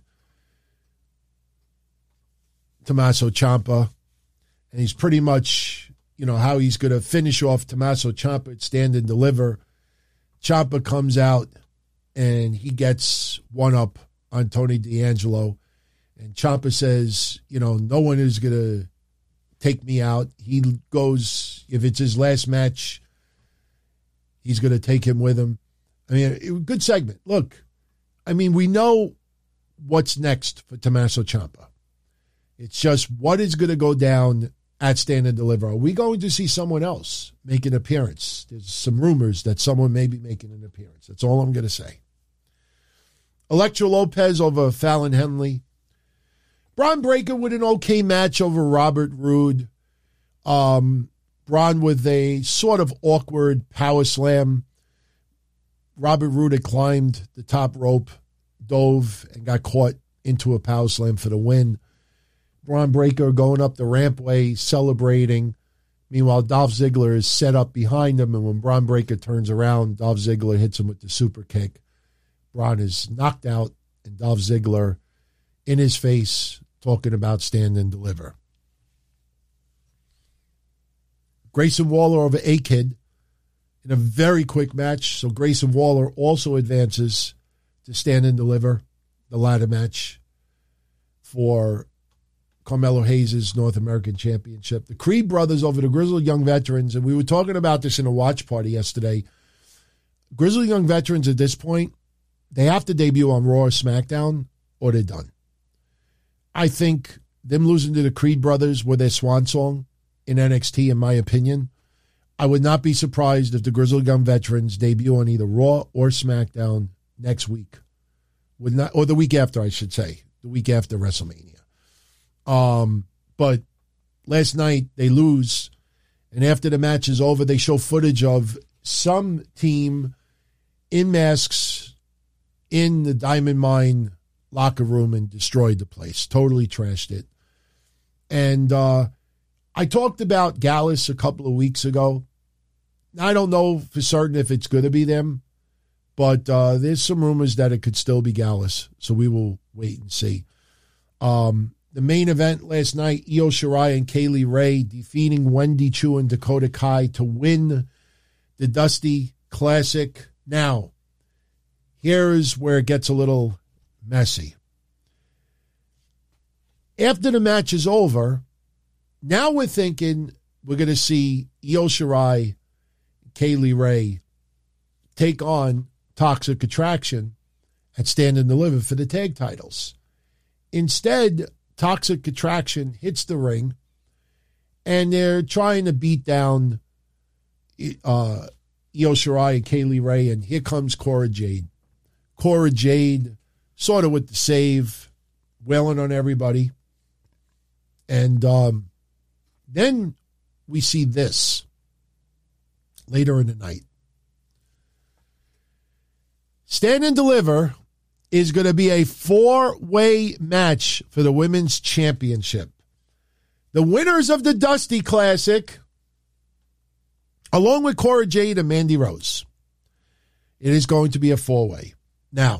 Tommaso Ciampa, and he's pretty much, you know, how he's going to finish off Tommaso Ciampa at Stand and Deliver. Ciampa comes out, and he gets one up on Tony D'Angelo, and Ciampa says, you know, no one is going to take me out. He goes, if it's his last match, he's going to take him with him. I mean, it, good segment. Look, I mean, we know what's next for Tommaso Ciampa. It's just what is going to go down at Stand and Deliver. Are we going to see someone else make an appearance? There's some rumors that someone may be making an appearance. That's all I'm going to say. Elektra Lopez over Fallon Henley. Bron Breakker with an okay match over Robert Roode. Um, Bron with a sort of awkward power slam. Robert Roode had climbed the top rope, dove, and got caught into a power slam for the win. Bron Breakker going up the rampway, celebrating. Meanwhile, Dolph Ziggler is set up behind him, and when Bron Breakker turns around, Dolph Ziggler hits him with the super kick. Bron is knocked out, and Dolph Ziggler in his face talking about Stand and Deliver. Grayson Waller over A-Kid in a very quick match, so Grayson Waller also advances to Stand and Deliver, the ladder match for Carmelo Hayes' North American Championship. The Creed brothers over the Grizzled Young Veterans, and we were talking about this in a watch party yesterday. Grizzled Young Veterans at this point, they have to debut on Raw or SmackDown, or they're done. I think them losing to the Creed brothers were their swan song in N X T, in my opinion. I would not be surprised if the Grizzled Young Veterans debut on either Raw or SmackDown next week. Would not, or the week after, I should say. The week after WrestleMania. Um, but last night they lose, and after the match is over, they show footage of some team in masks in the Diamond Mine locker room and destroyed the place, totally trashed it. And uh, I talked about Gallus a couple of weeks ago. I don't know for certain if it's going to be them, but uh, there's some rumors that it could still be Gallus, so we will wait and see. Um, The main event last night, Io Shirai and Kaylee Ray defeating Wendy Choo and Dakota Kai to win the Dusty Classic. Now, here's where it gets a little messy. After the match is over, now we're thinking we're going to see Io Shirai, Kaylee Ray take on Toxic Attraction at Stand and Deliver for the tag titles. Instead, Toxic Attraction hits the ring, and they're trying to beat down uh, Io Shirai and Kaylee Ray, and here comes Cora Jade. Cora Jade, sort of with the save, wailing on everybody. And um, then we see this later in the night. Stand and Deliver is going to be a four-way match for the Women's Championship. The winners of the Dusty Classic, along with Cora Jade and Mandy Rose. It is going to be a four-way. Now,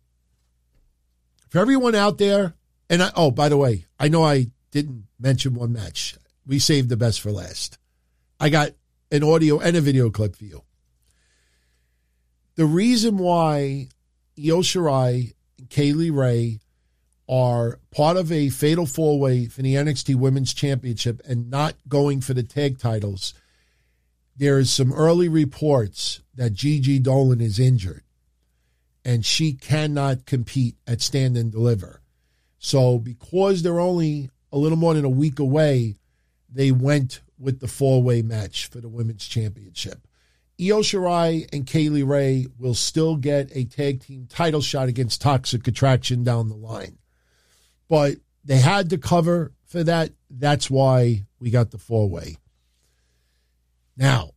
for everyone out there, and I, oh, by the way, I know I didn't mention one match. We saved the best for last. I got an audio and a video clip for you. The reason why Io Shirai and Kaylee Ray are part of a fatal four-way for the N X T Women's Championship and not going for the tag titles, there is some early reports that Gigi Dolan is injured and she cannot compete at Stand and Deliver. So because they're only a little more than a week away, they went with the four-way match for the Women's Championship. Io Shirai and Kaylee Ray will still get a tag team title shot against Toxic Attraction down the line. But they had to cover for that. That's why we got the four-way. Now,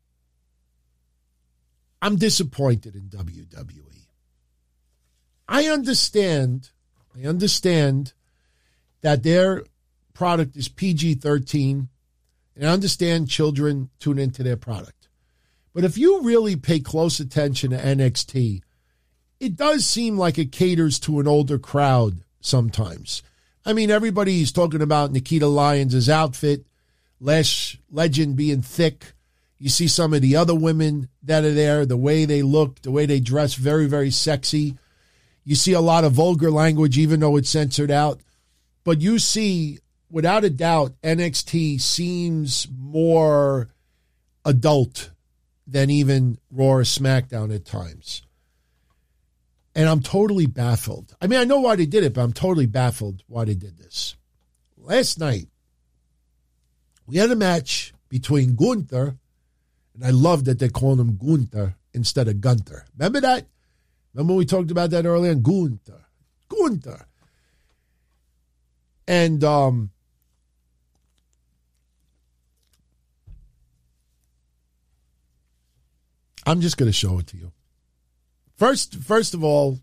I'm disappointed in W W E. I understand, I understand that their product is P G thirteen, and I understand children tune into their product. But if you really pay close attention to N X T, it does seem like it caters to an older crowd sometimes. I mean, everybody's talking about Nikita Lyons' outfit, Lash Legend being thick. You see some of the other women that are there, the way they look, the way they dress, very, very sexy. You see a lot of vulgar language, even though it's censored out. But you see, without a doubt, N X T seems more adult than even Raw or SmackDown at times. And I'm totally baffled. I mean, I know why they did it, but I'm totally baffled why they did this. Last night, we had a match between Gunther, and I love that they call him Gunther instead of Gunther. Remember that? Remember we talked about that earlier? Gunther. Gunther. And um, I'm just going to show it to you. First, first of all,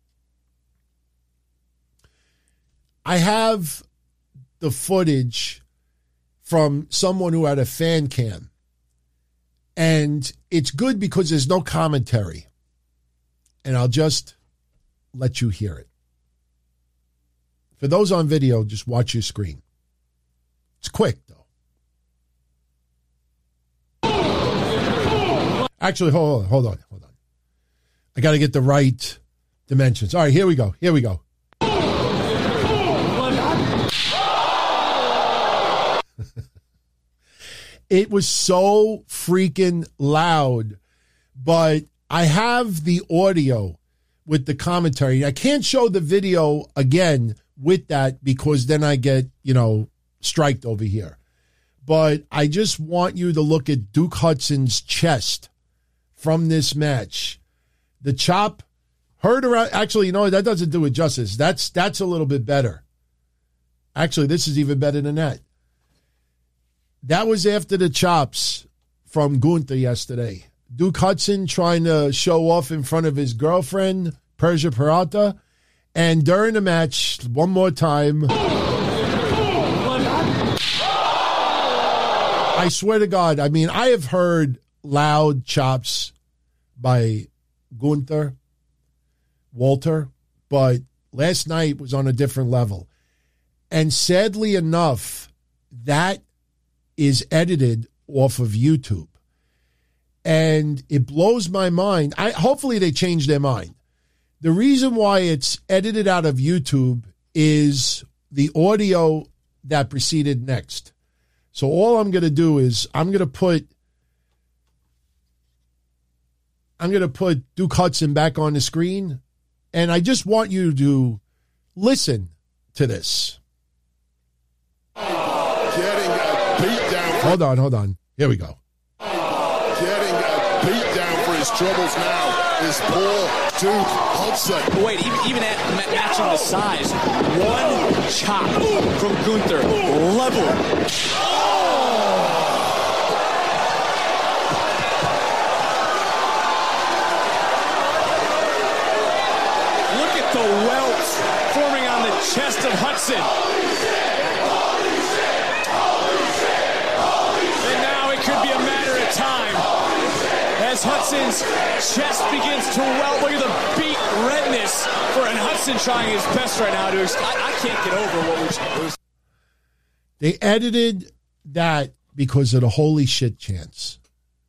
I have the footage from someone who had a fan cam. And it's good because there's no commentary. And I'll just let you hear it. For those on video, just watch your screen. It's quick, though. Actually, hold on, hold on, hold on. I got to get the right dimensions. All right, here we go. Here we go. It was so freaking loud, but I have the audio with the commentary. I can't show the video again with that because then I get, you know, striked over here. But I just want you to look at Duke Hudson's chest from this match. The chop heard around. Actually, you know, that doesn't do it justice. That's, that's a little bit better. Actually, this is even better than that. That was after the chops from Gunther yesterday. Duke Hudson trying to show off in front of his girlfriend, Persia Pirotta. And during the match, one more time, I swear to God, I mean, I have heard loud chops by Gunther, Walter, but last night was on a different level. And sadly enough, that is edited off of YouTube. And it blows my mind. I hopefully they change their mind. The reason why it's edited out of YouTube is the audio that proceeded next. So all I'm going to do is I'm going to put I'm going to put Duke Hudson back on the screen, and I just want you to listen to this. Getting a beat down. Hold on, hold on. Here we go. Getting a beat down for his troubles now is poor Duke Hudson. But wait, even, even at ma- matching the size, one chop from Gunther, level. Look at the welts forming on the chest of Hudson. And now it could be a matter of time as Hudson's chest begins to welt. Look at the beat redness for an Hudson trying his best right now. To ex- I, I can't get over what we're. They edited that because of the holy shit chance.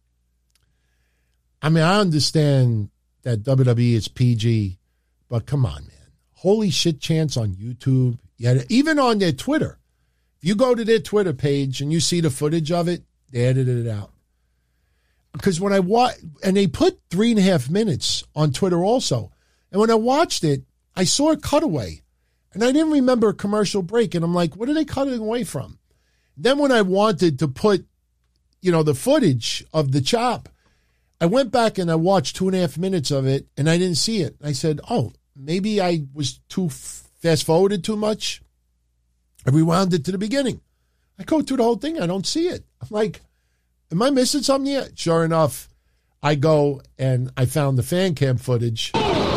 I mean, I understand that W W E is P G, but come on, man. Holy shit chance on YouTube. Yeah, even on their Twitter. If you go to their Twitter page and you see the footage of it, they edited it out. Because when I watch, and they put three and a half minutes on Twitter also. And when I watched it, I saw a cutaway. And I didn't remember a commercial break. And I'm like, what are they cutting away from? Then when I wanted to put, you know, the footage of the chop, I went back and I watched two and a half minutes of it and I didn't see it. I said, oh, maybe I was too fast forwarded too much. I rewound it to the beginning. I go through the whole thing. I don't see it. I'm like, am I missing something yet? Sure enough, I go and I found the fan cam footage.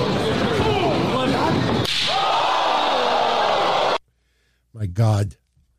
My God.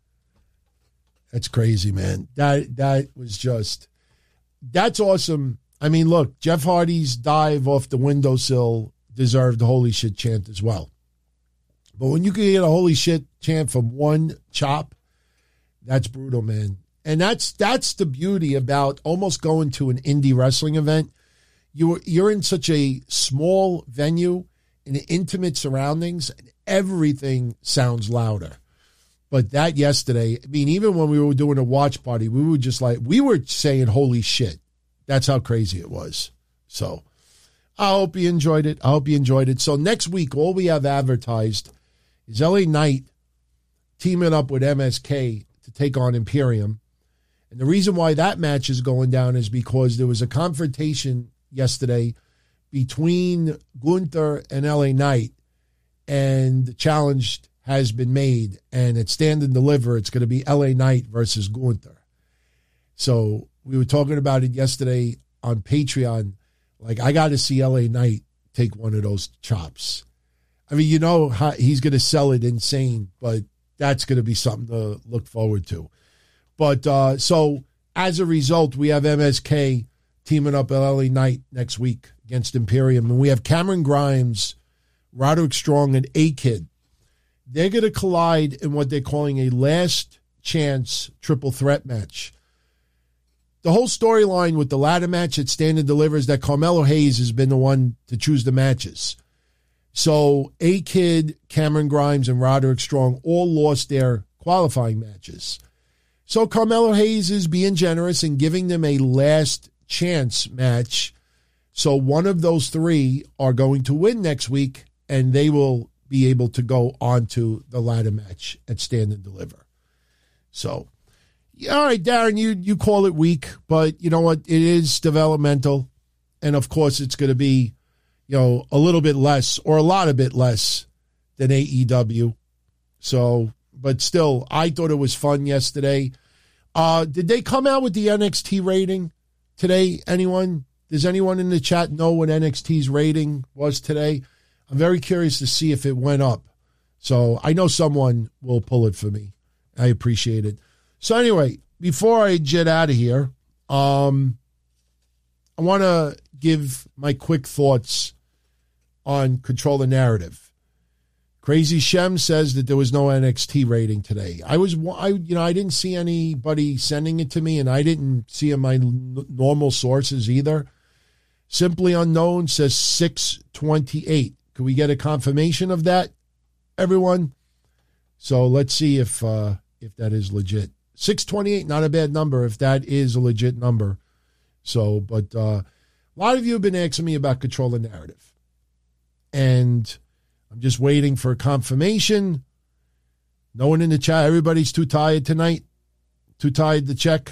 That's crazy, man. That that was just, that's awesome. I mean, look, Jeff Hardy's dive off the windowsill deserved the holy shit chant as well. But when you can get a holy shit chant from one chop, that's brutal, man. And that's that's the beauty about almost going to an indie wrestling event. You, you're in such a small venue, in intimate surroundings, and everything sounds louder. But that yesterday, I mean, even when we were doing a watch party, we were just like, we were saying, holy shit. That's how crazy it was. So I hope you enjoyed it. I hope you enjoyed it. So next week, all we have advertised is L A Knight teaming up with M S K to take on Imperium. And the reason why that match is going down is because there was a confrontation yesterday between Gunther and L A Knight, and the challenge has been made, and at Stand and Deliver, it's going to be L A Knight versus Gunther. So we were talking about it yesterday on Patreon. Like, I got to see L A Knight take one of those chops. I mean, you know how he's going to sell it insane, but that's going to be something to look forward to. But uh, so as a result, we have M S K teaming up L A Knight next week against Imperium, and we have Cameron Grimes, Roderick Strong, and A-Kid. They're going to collide in what they're calling a last chance triple threat match. The whole storyline with the ladder match at Stand and Deliver is that Carmelo Hayes has been the one to choose the matches. So A-Kid, Cameron Grimes, and Roderick Strong all lost their qualifying matches. So Carmelo Hayes is being generous and giving them a last chance match. So one of those three are going to win next week, and they will be able to go on to the ladder match at Stand and Deliver. So, yeah, all right, Darren, you, you call it weak, but you know what? It is developmental. And, of course, it's going to be, you know, a little bit less or a lot of bit less than A E W. So, but still, I thought it was fun yesterday. Uh, did they come out with the N X T rating today? Anyone? Does anyone in the chat know what N X T's rating was today? I'm very curious to see if it went up. So I know someone will pull it for me. I appreciate it. So anyway, before I jet out of here, um, I want to give my quick thoughts on Control the Narrative. Crazy Shem says that there was no N X T rating today. I was, I, you know, I didn't see anybody sending it to me, and I didn't see in my n- normal sources either. Simply Unknown says six twenty-eight. Can we get a confirmation of that, everyone? So let's see if uh, if that is legit. six twenty-eight, not a bad number if that is a legit number. So, but uh, a lot of you have been asking me about Control the Narrative. And I'm just waiting for confirmation. No one in the chat. Everybody's too tired tonight. Too tired to check.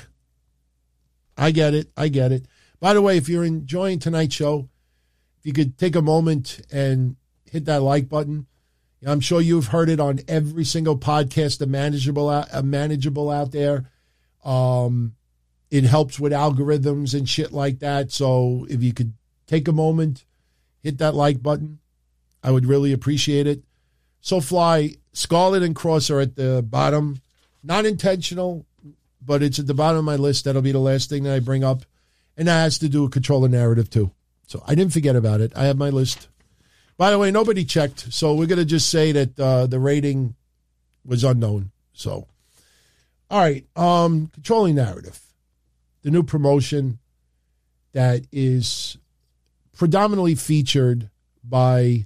I get it. I get it. By the way, if you're enjoying tonight's show, if you could take a moment and hit that like button. I'm sure you've heard it on every single podcast, a manageable, a manageable out there. Um, it helps with algorithms and shit like that. So if you could take a moment, hit that like button, I would really appreciate it. So Fly, Scarlet and Cross are at the bottom. Not intentional, but it's at the bottom of my list. That'll be the last thing that I bring up. And that has to do with Control the Narrative too. So I didn't forget about it. I have my list. By the way, nobody checked, so we're going to just say that uh, the rating was unknown. So, all right, um, Controlling Narrative, the new promotion that is predominantly featured by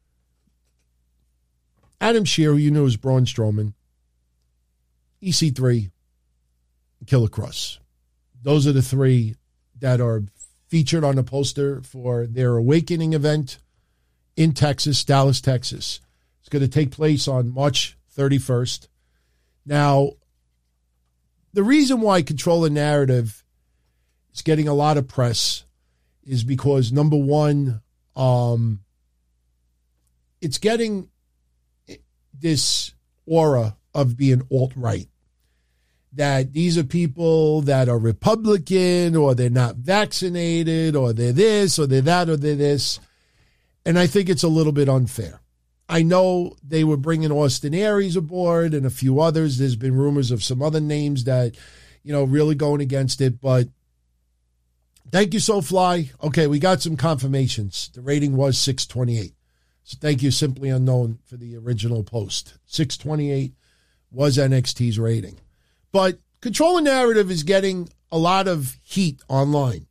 Adam Scherr, who you knew as Braun Strowman, E C three, and Killer Kross. Those are the three that are featured on the poster for their Awakening event in Texas, Dallas, Texas. It's It's going to take place on March thirty-first. Now, the reason why Control the Narrative is getting a lot of press is because, number one, um, it's getting this aura of being alt-right. That these are people that are Republican, or they're not vaccinated, or they're this, or they're that, or they're this. And I think it's a little bit unfair. I know they were bringing Austin Aries aboard and a few others. There's been rumors of some other names that, you know, really going against it. But thank you, SoFly. Okay, we got some confirmations. The rating was six twenty-eight. So thank you, Simply Unknown, for the original post. six twenty-eight was N X T's rating. But Control the Narrative is getting a lot of heat online.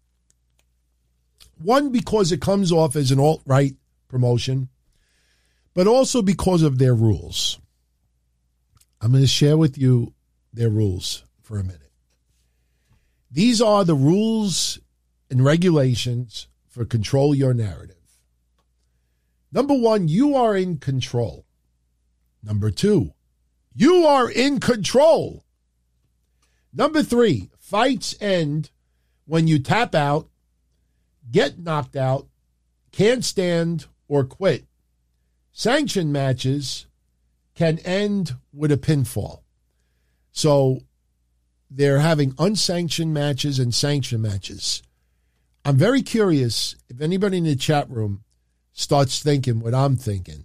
One, because it comes off as an alt-right promotion, but also because of their rules. I'm going to share with you their rules for a minute. These are the rules and regulations for Control Your Narrative. Number one, you are in control. Number two, you are in control. Number three, fights end when you tap out, get knocked out, can't stand, or quit. Sanctioned matches can end with a pinfall. So they're having unsanctioned matches and sanctioned matches. I'm very curious if anybody in the chat room starts thinking what I'm thinking.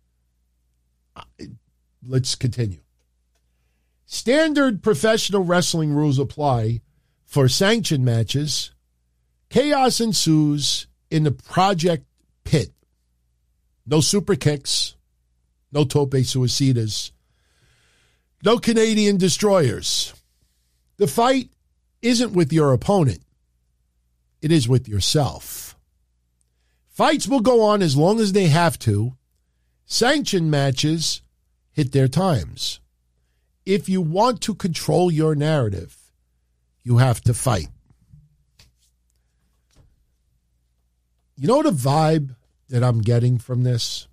Let's continue. Standard professional wrestling rules apply for sanctioned matches. Chaos ensues in the Project Pit. No super kicks. No tope suicidas. No Canadian destroyers. The fight isn't with your opponent. It is with yourself. Fights will go on as long as they have to. Sanctioned matches hit their times. If you want to control your narrative, you have to fight. You know the vibe that I'm getting from this?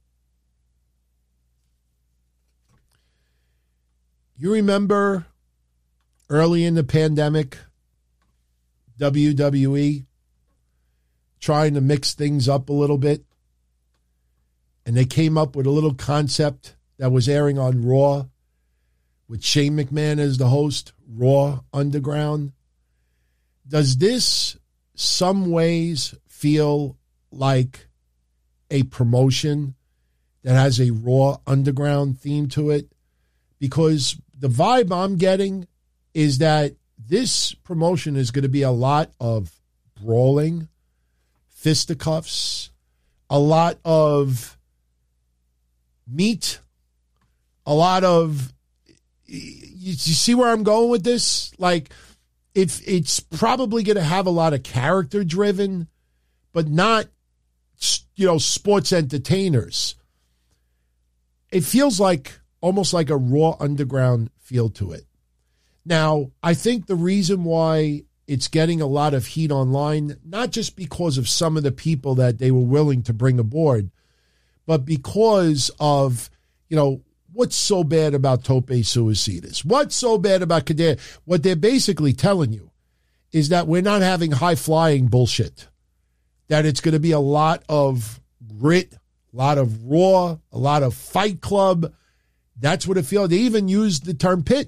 You remember early in the pandemic, W W E trying to mix things up a little bit? And they came up with a little concept that was airing on Raw with Shane McMahon as the host, Raw Underground. Does this some ways feel like a promotion that has a Raw Underground theme to it? Because the vibe I'm getting is that this promotion is going to be a lot of brawling, fisticuffs, a lot of meat, a lot of, you, you see where I'm going with this? Like, if it's probably going to have a lot of character driven, but not, you know, sports entertainers. It feels like almost like a Raw Underground feel to it. Now, I think the reason why it's getting a lot of heat online, not just because of some of the people that they were willing to bring aboard, but because of, you know, what's so bad about tope suicidas? What's so bad about Kadea? What they're basically telling you is that we're not having high-flying bullshit, that it's going to be a lot of grit, a lot of raw, a lot of Fight Club. That's what it feels. They even used the term pit.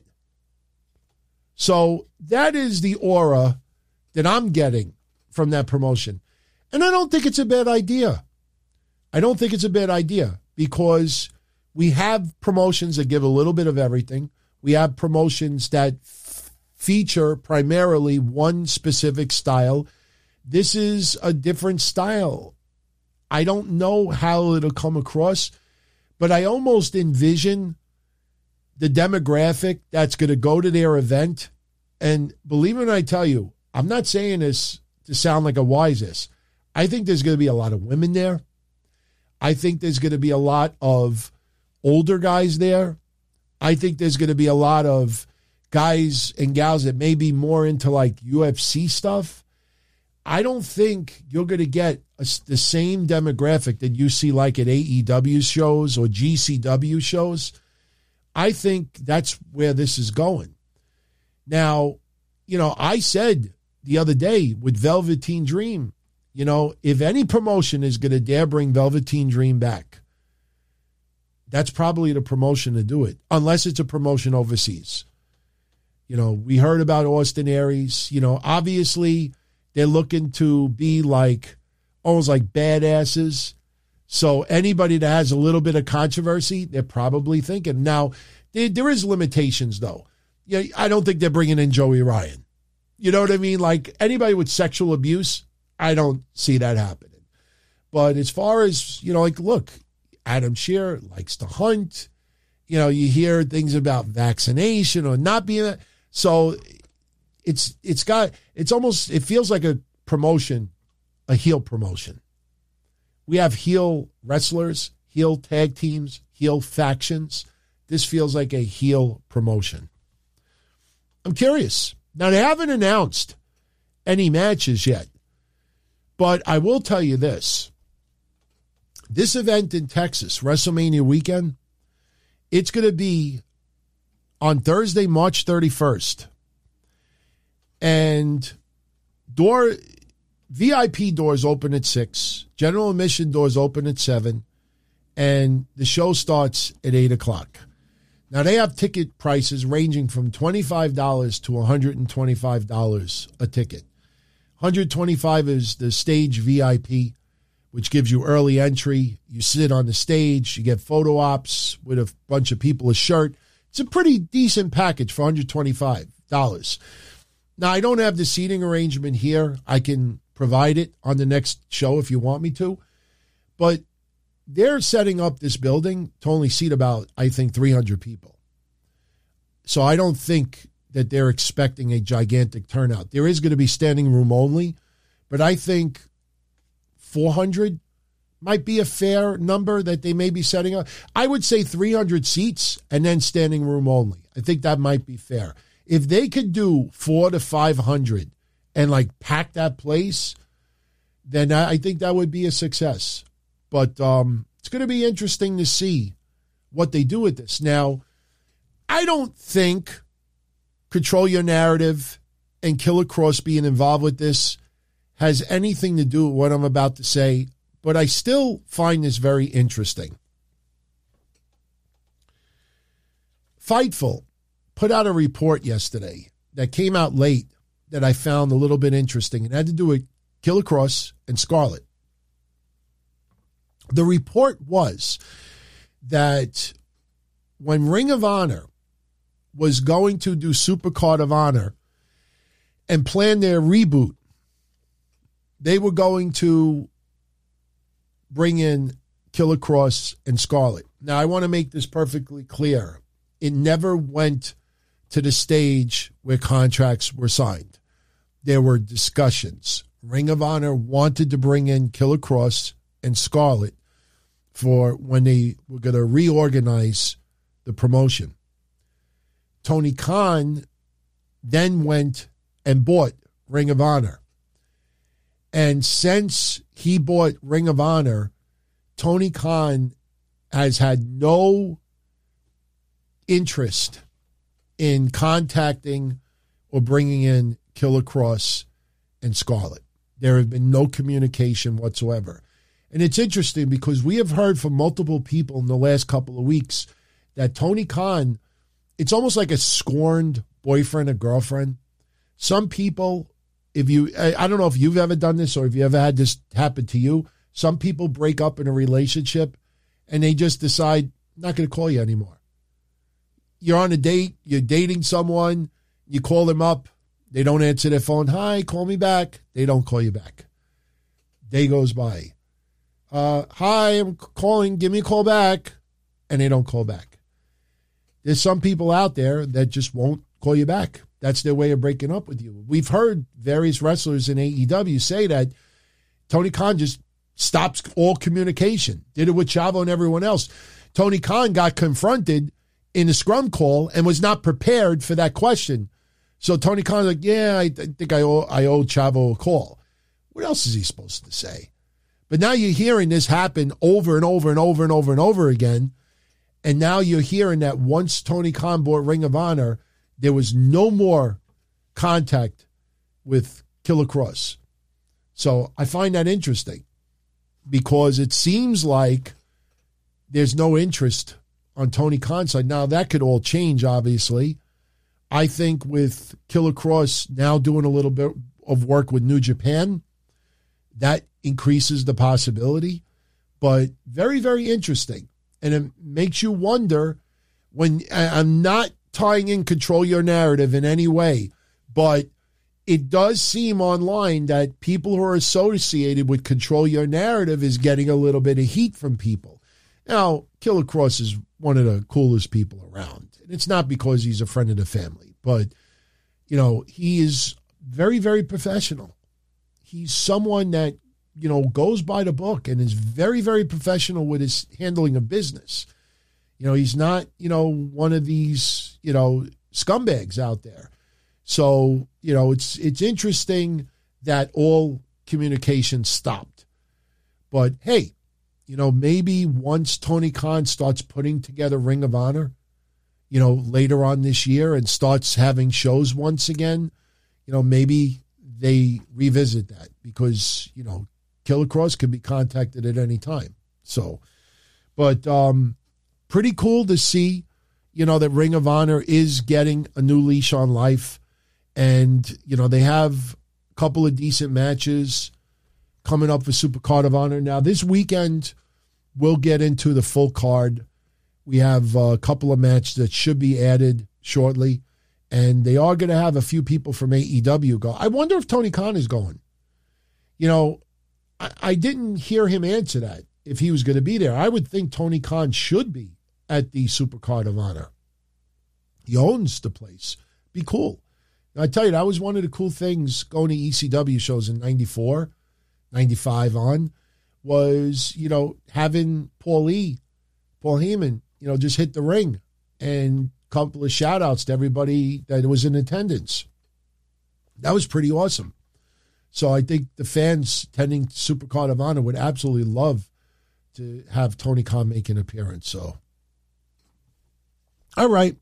So that is the aura that I'm getting from that promotion. And I don't think it's a bad idea. I don't think it's a bad idea because we have promotions that give a little bit of everything. We have promotions that f- feature primarily one specific style. This is a different style. I don't know how it'll come across, but I almost envision the demographic that's going to go to their event. And believe it when I tell you, I'm not saying this to sound like a wise ass. I think there's going to be a lot of women there. I think there's going to be a lot of older guys there. I think there's going to be a lot of guys and gals that may be more into like U F C stuff. I don't think you're going to get a, the same demographic that you see like at A E W shows or G C W shows. I think that's where this is going. Now, you know, I said the other day with Velveteen Dream, you know, if any promotion is going to dare bring Velveteen Dream back, that's probably the promotion to do it, unless it's a promotion overseas. You know, we heard about Austin Aries. You know, obviously they're looking to be like, almost like badasses. So anybody that has a little bit of controversy, they're probably thinking. Now, there, there is limitations, though. Yeah, I don't think they're bringing in Joey Ryan. You know what I mean? Like anybody with sexual abuse, I don't see that happening. But as far as, you know, like, look, Adam Scherr likes to hunt. You know, you hear things about vaccination or not being. So it's it's got, it's almost, it feels like a promotion, a heel promotion. We have heel wrestlers, heel tag teams, heel factions. This feels like a heel promotion. I'm curious. Now, they haven't announced any matches yet, but I will tell you this. This event in Texas, WrestleMania weekend, it's going to be on Thursday, March thirty-first. And door V I P doors open at six. General admission doors open at seven. And the show starts at eight o'clock. Now, they have ticket prices ranging from twenty-five dollars to one hundred twenty-five dollars a ticket. one hundred twenty-five dollars is the stage V I P, which gives you early entry. You sit on the stage. You get photo ops with a bunch of people, a shirt. It's a pretty decent package for one hundred twenty-five dollars. Now, I don't have the seating arrangement here. I can provide it on the next show if you want me to. But they're setting up this building to only seat about, I think, three hundred people. So I don't think that they're expecting a gigantic turnout. There is going to be standing room only, but I think four hundred might be a fair number that they may be setting up. I would say three hundred seats and then standing room only. I think that might be fair. If they could do four to five hundred and like pack that place, then I think that would be a success. But um, it's going to be interesting to see what they do with this. Now, I don't think Control Your Narrative and Killer Kross being involved with this has anything to do with what I'm about to say, but I still find this very interesting. Fightful put out a report yesterday that came out late that I found a little bit interesting. It had to do with Killer Kross and Scarlett. The report was that when Ring of Honor was going to do Supercard of Honor and plan their reboot, they were going to bring in Killer Kross and Scarlett. Now, I want to make this perfectly clear. It never went to the stage where contracts were signed. There were discussions. Ring of Honor wanted to bring in Killer Kross and Scarlett for when they were going to reorganize the promotion. Tony Khan then went and bought Ring of Honor. And since he bought Ring of Honor, Tony Khan has had no interest in contacting or bringing in Killer Kross and Scarlett. There have been no communication whatsoever. And it's interesting because we have heard from multiple people in the last couple of weeks that Tony Khan, it's almost like a scorned boyfriend or girlfriend. Some people, if you, I don't know if you've ever done this or if you ever had this happen to you, some people break up in a relationship and they just decide, I'm not going to call you anymore. You're on a date, you're dating someone, you call them up, they don't answer their phone. Hi, call me back. They don't call you back. Day goes by. Uh, hi, I'm calling, give me a call back. And they don't call back. There's some people out there that just won't call you back. That's their way of breaking up with you. We've heard various wrestlers in A E W say that Tony Khan just stops all communication. Did it with Chavo and everyone else. Tony Khan got confronted in a scrum call and was not prepared for that question. So Tony Khan's like, yeah, I th- think I owe, I owe Chavo a call. What else is he supposed to say? But now you're hearing this happen over and over and over and over and over again. And now you're hearing that once Tony Khan bought Ring of Honor, there was no more contact with Killer Kross. So I find that interesting because it seems like there's no interest on Tony Khan's side. Now, that could all change, obviously. I think with Killer Kross now doing a little bit of work with New Japan, that increases the possibility. But very, very interesting. And it makes you wonder when I'm not tying in Control Your Narrative in any way, but it does seem online that people who are associated with Control Your Narrative is getting a little bit of heat from people. Now, Killer Kross is one of the coolest people around. And it's not because he's a friend of the family, but, you know, he is very, very professional. He's someone that, you know, goes by the book and is very, very professional with his handling of business. You know, he's not, you know, one of these, you know, scumbags out there. So, you know, it's it's interesting that all communication stopped. But, hey, you know, maybe once Tony Khan starts putting together Ring of Honor, you know, later on this year and starts having shows once again, you know, maybe they revisit that because, you know, Killer Kross can be contacted at any time. So, but um, pretty cool to see, you know, that Ring of Honor is getting a new leash on life. And, you know, they have a couple of decent matches coming up for Super Card of Honor. Now, this weekend, we'll get into the full card. We have a couple of matches that should be added shortly. And they are going to have a few people from A E W go. I wonder if Tony Khan is going. You know, I, I didn't hear him answer that, if he was going to be there. I would think Tony Khan should be at the Super Card of Honor. He owns the place. Be cool. I tell you, that was one of the cool things going to E C W shows in ninety-four, ninety-five on, was, you know, having Paul E., Paul Heyman, you know, just hit the ring and a couple of shout outs to everybody that was in attendance. That was pretty awesome. So I think the fans attending Super Card of Honor would absolutely love to have Tony Khan make an appearance. So, all right.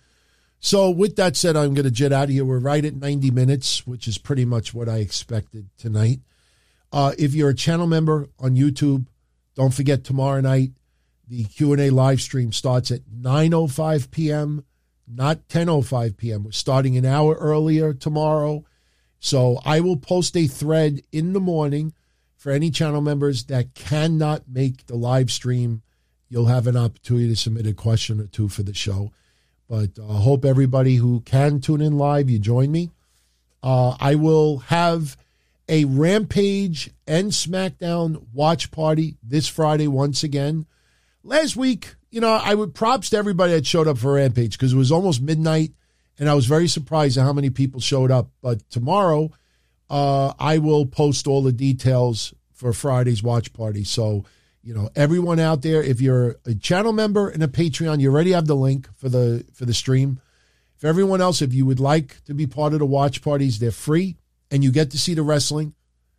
So with that said, I'm going to jet out of here. We're right at ninety minutes, which is pretty much what I expected tonight. Uh, if you're a channel member on YouTube, don't forget tomorrow night, the Q and A live stream starts at nine oh five p.m., not ten oh five p.m. We're starting an hour earlier tomorrow. So I will post a thread in the morning for any channel members that cannot make the live stream. You'll have an opportunity to submit a question or two for the show. But I uh, hope everybody who can tune in live, you join me. Uh, I will have a Rampage and SmackDown watch party this Friday once again. Last week, you know, I would props to everybody that showed up for Rampage because it was almost midnight, and I was very surprised at how many people showed up. But tomorrow, uh, I will post all the details for Friday's watch party. So, you know, everyone out there, if you're a channel member and a Patreon, you already have the link for the for the stream. For everyone else, if you would like to be part of the watch parties, they're free, and you get to see the wrestling.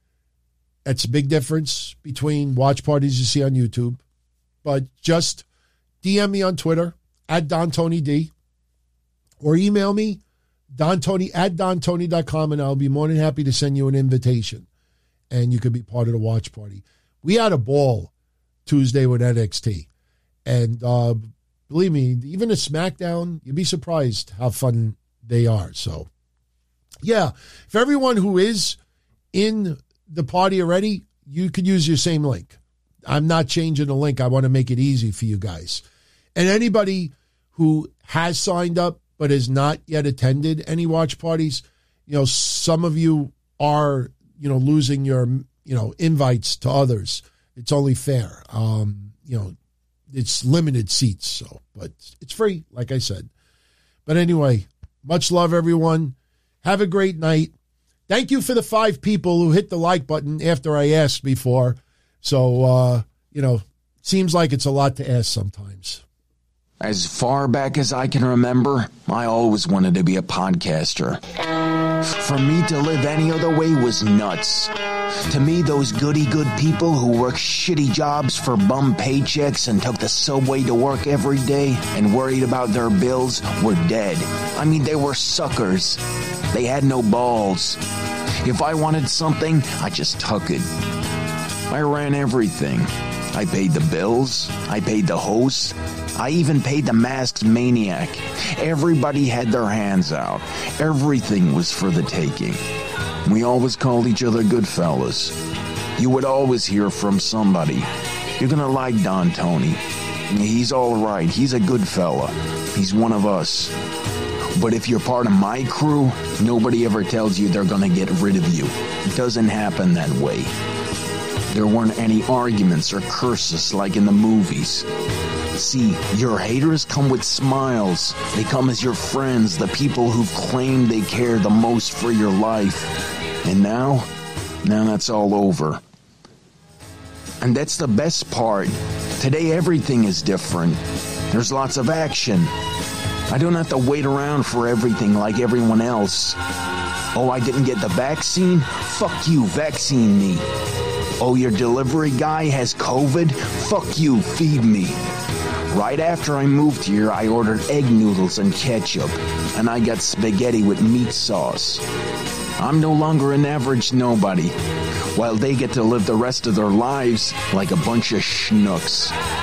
That's a big difference between watch parties you see on YouTube. But just D M me on Twitter, at Don Tony D, or email me, Don Tony at Don Tony dot com, and I'll be more than happy to send you an invitation, and you could be part of the watch party. We had a ball Tuesday with N X T. And uh, believe me, even a SmackDown, you'd be surprised how fun they are. So, yeah, for everyone who is in the party already, you could use your same link. I'm not changing the link. I want to make it easy for you guys. And anybody who has signed up but has not yet attended any watch parties, you know, some of you are, you know, losing your, you know, invites to others. It's only fair. Um, you know, it's limited seats, so, but it's free, like I said. But anyway, much love, everyone. Have a great night. Thank you for the five people who hit the like button after I asked before. So, uh, you know, seems like it's a lot to ask sometimes. As far back as I can remember, I always wanted to be a podcaster. For me to live any other way was nuts. To me, those goody-good people who worked shitty jobs for bum paychecks and took the subway to work every day and worried about their bills were dead. I mean, they were suckers. They had no balls. If I wanted something, I just took it. I ran everything. I paid the bills. I paid the host. I even paid the masked maniac. Everybody had their hands out. Everything was for the taking. We always called each other good fellas. You would always hear from somebody. You're gonna like Don Tony. He's all right. He's a good fella. He's one of us. But if you're part of my crew, nobody ever tells you they're gonna get rid of you. It doesn't happen that way. There weren't any arguments or curses like in the movies. See, your haters come with smiles. They come as your friends, the people who've claimed they care the most for your life. And now, now that's all over. And that's the best part. Today everything is different. There's lots of action. I don't have to wait around for everything like everyone else. Oh, I didn't get the vaccine? Fuck you, vaccine me. Oh, your delivery guy has COVID? Fuck you, feed me. Right after I moved here, I ordered egg noodles and ketchup, and I got spaghetti with meat sauce. I'm no longer an average nobody, while they get to live the rest of their lives like a bunch of schnooks.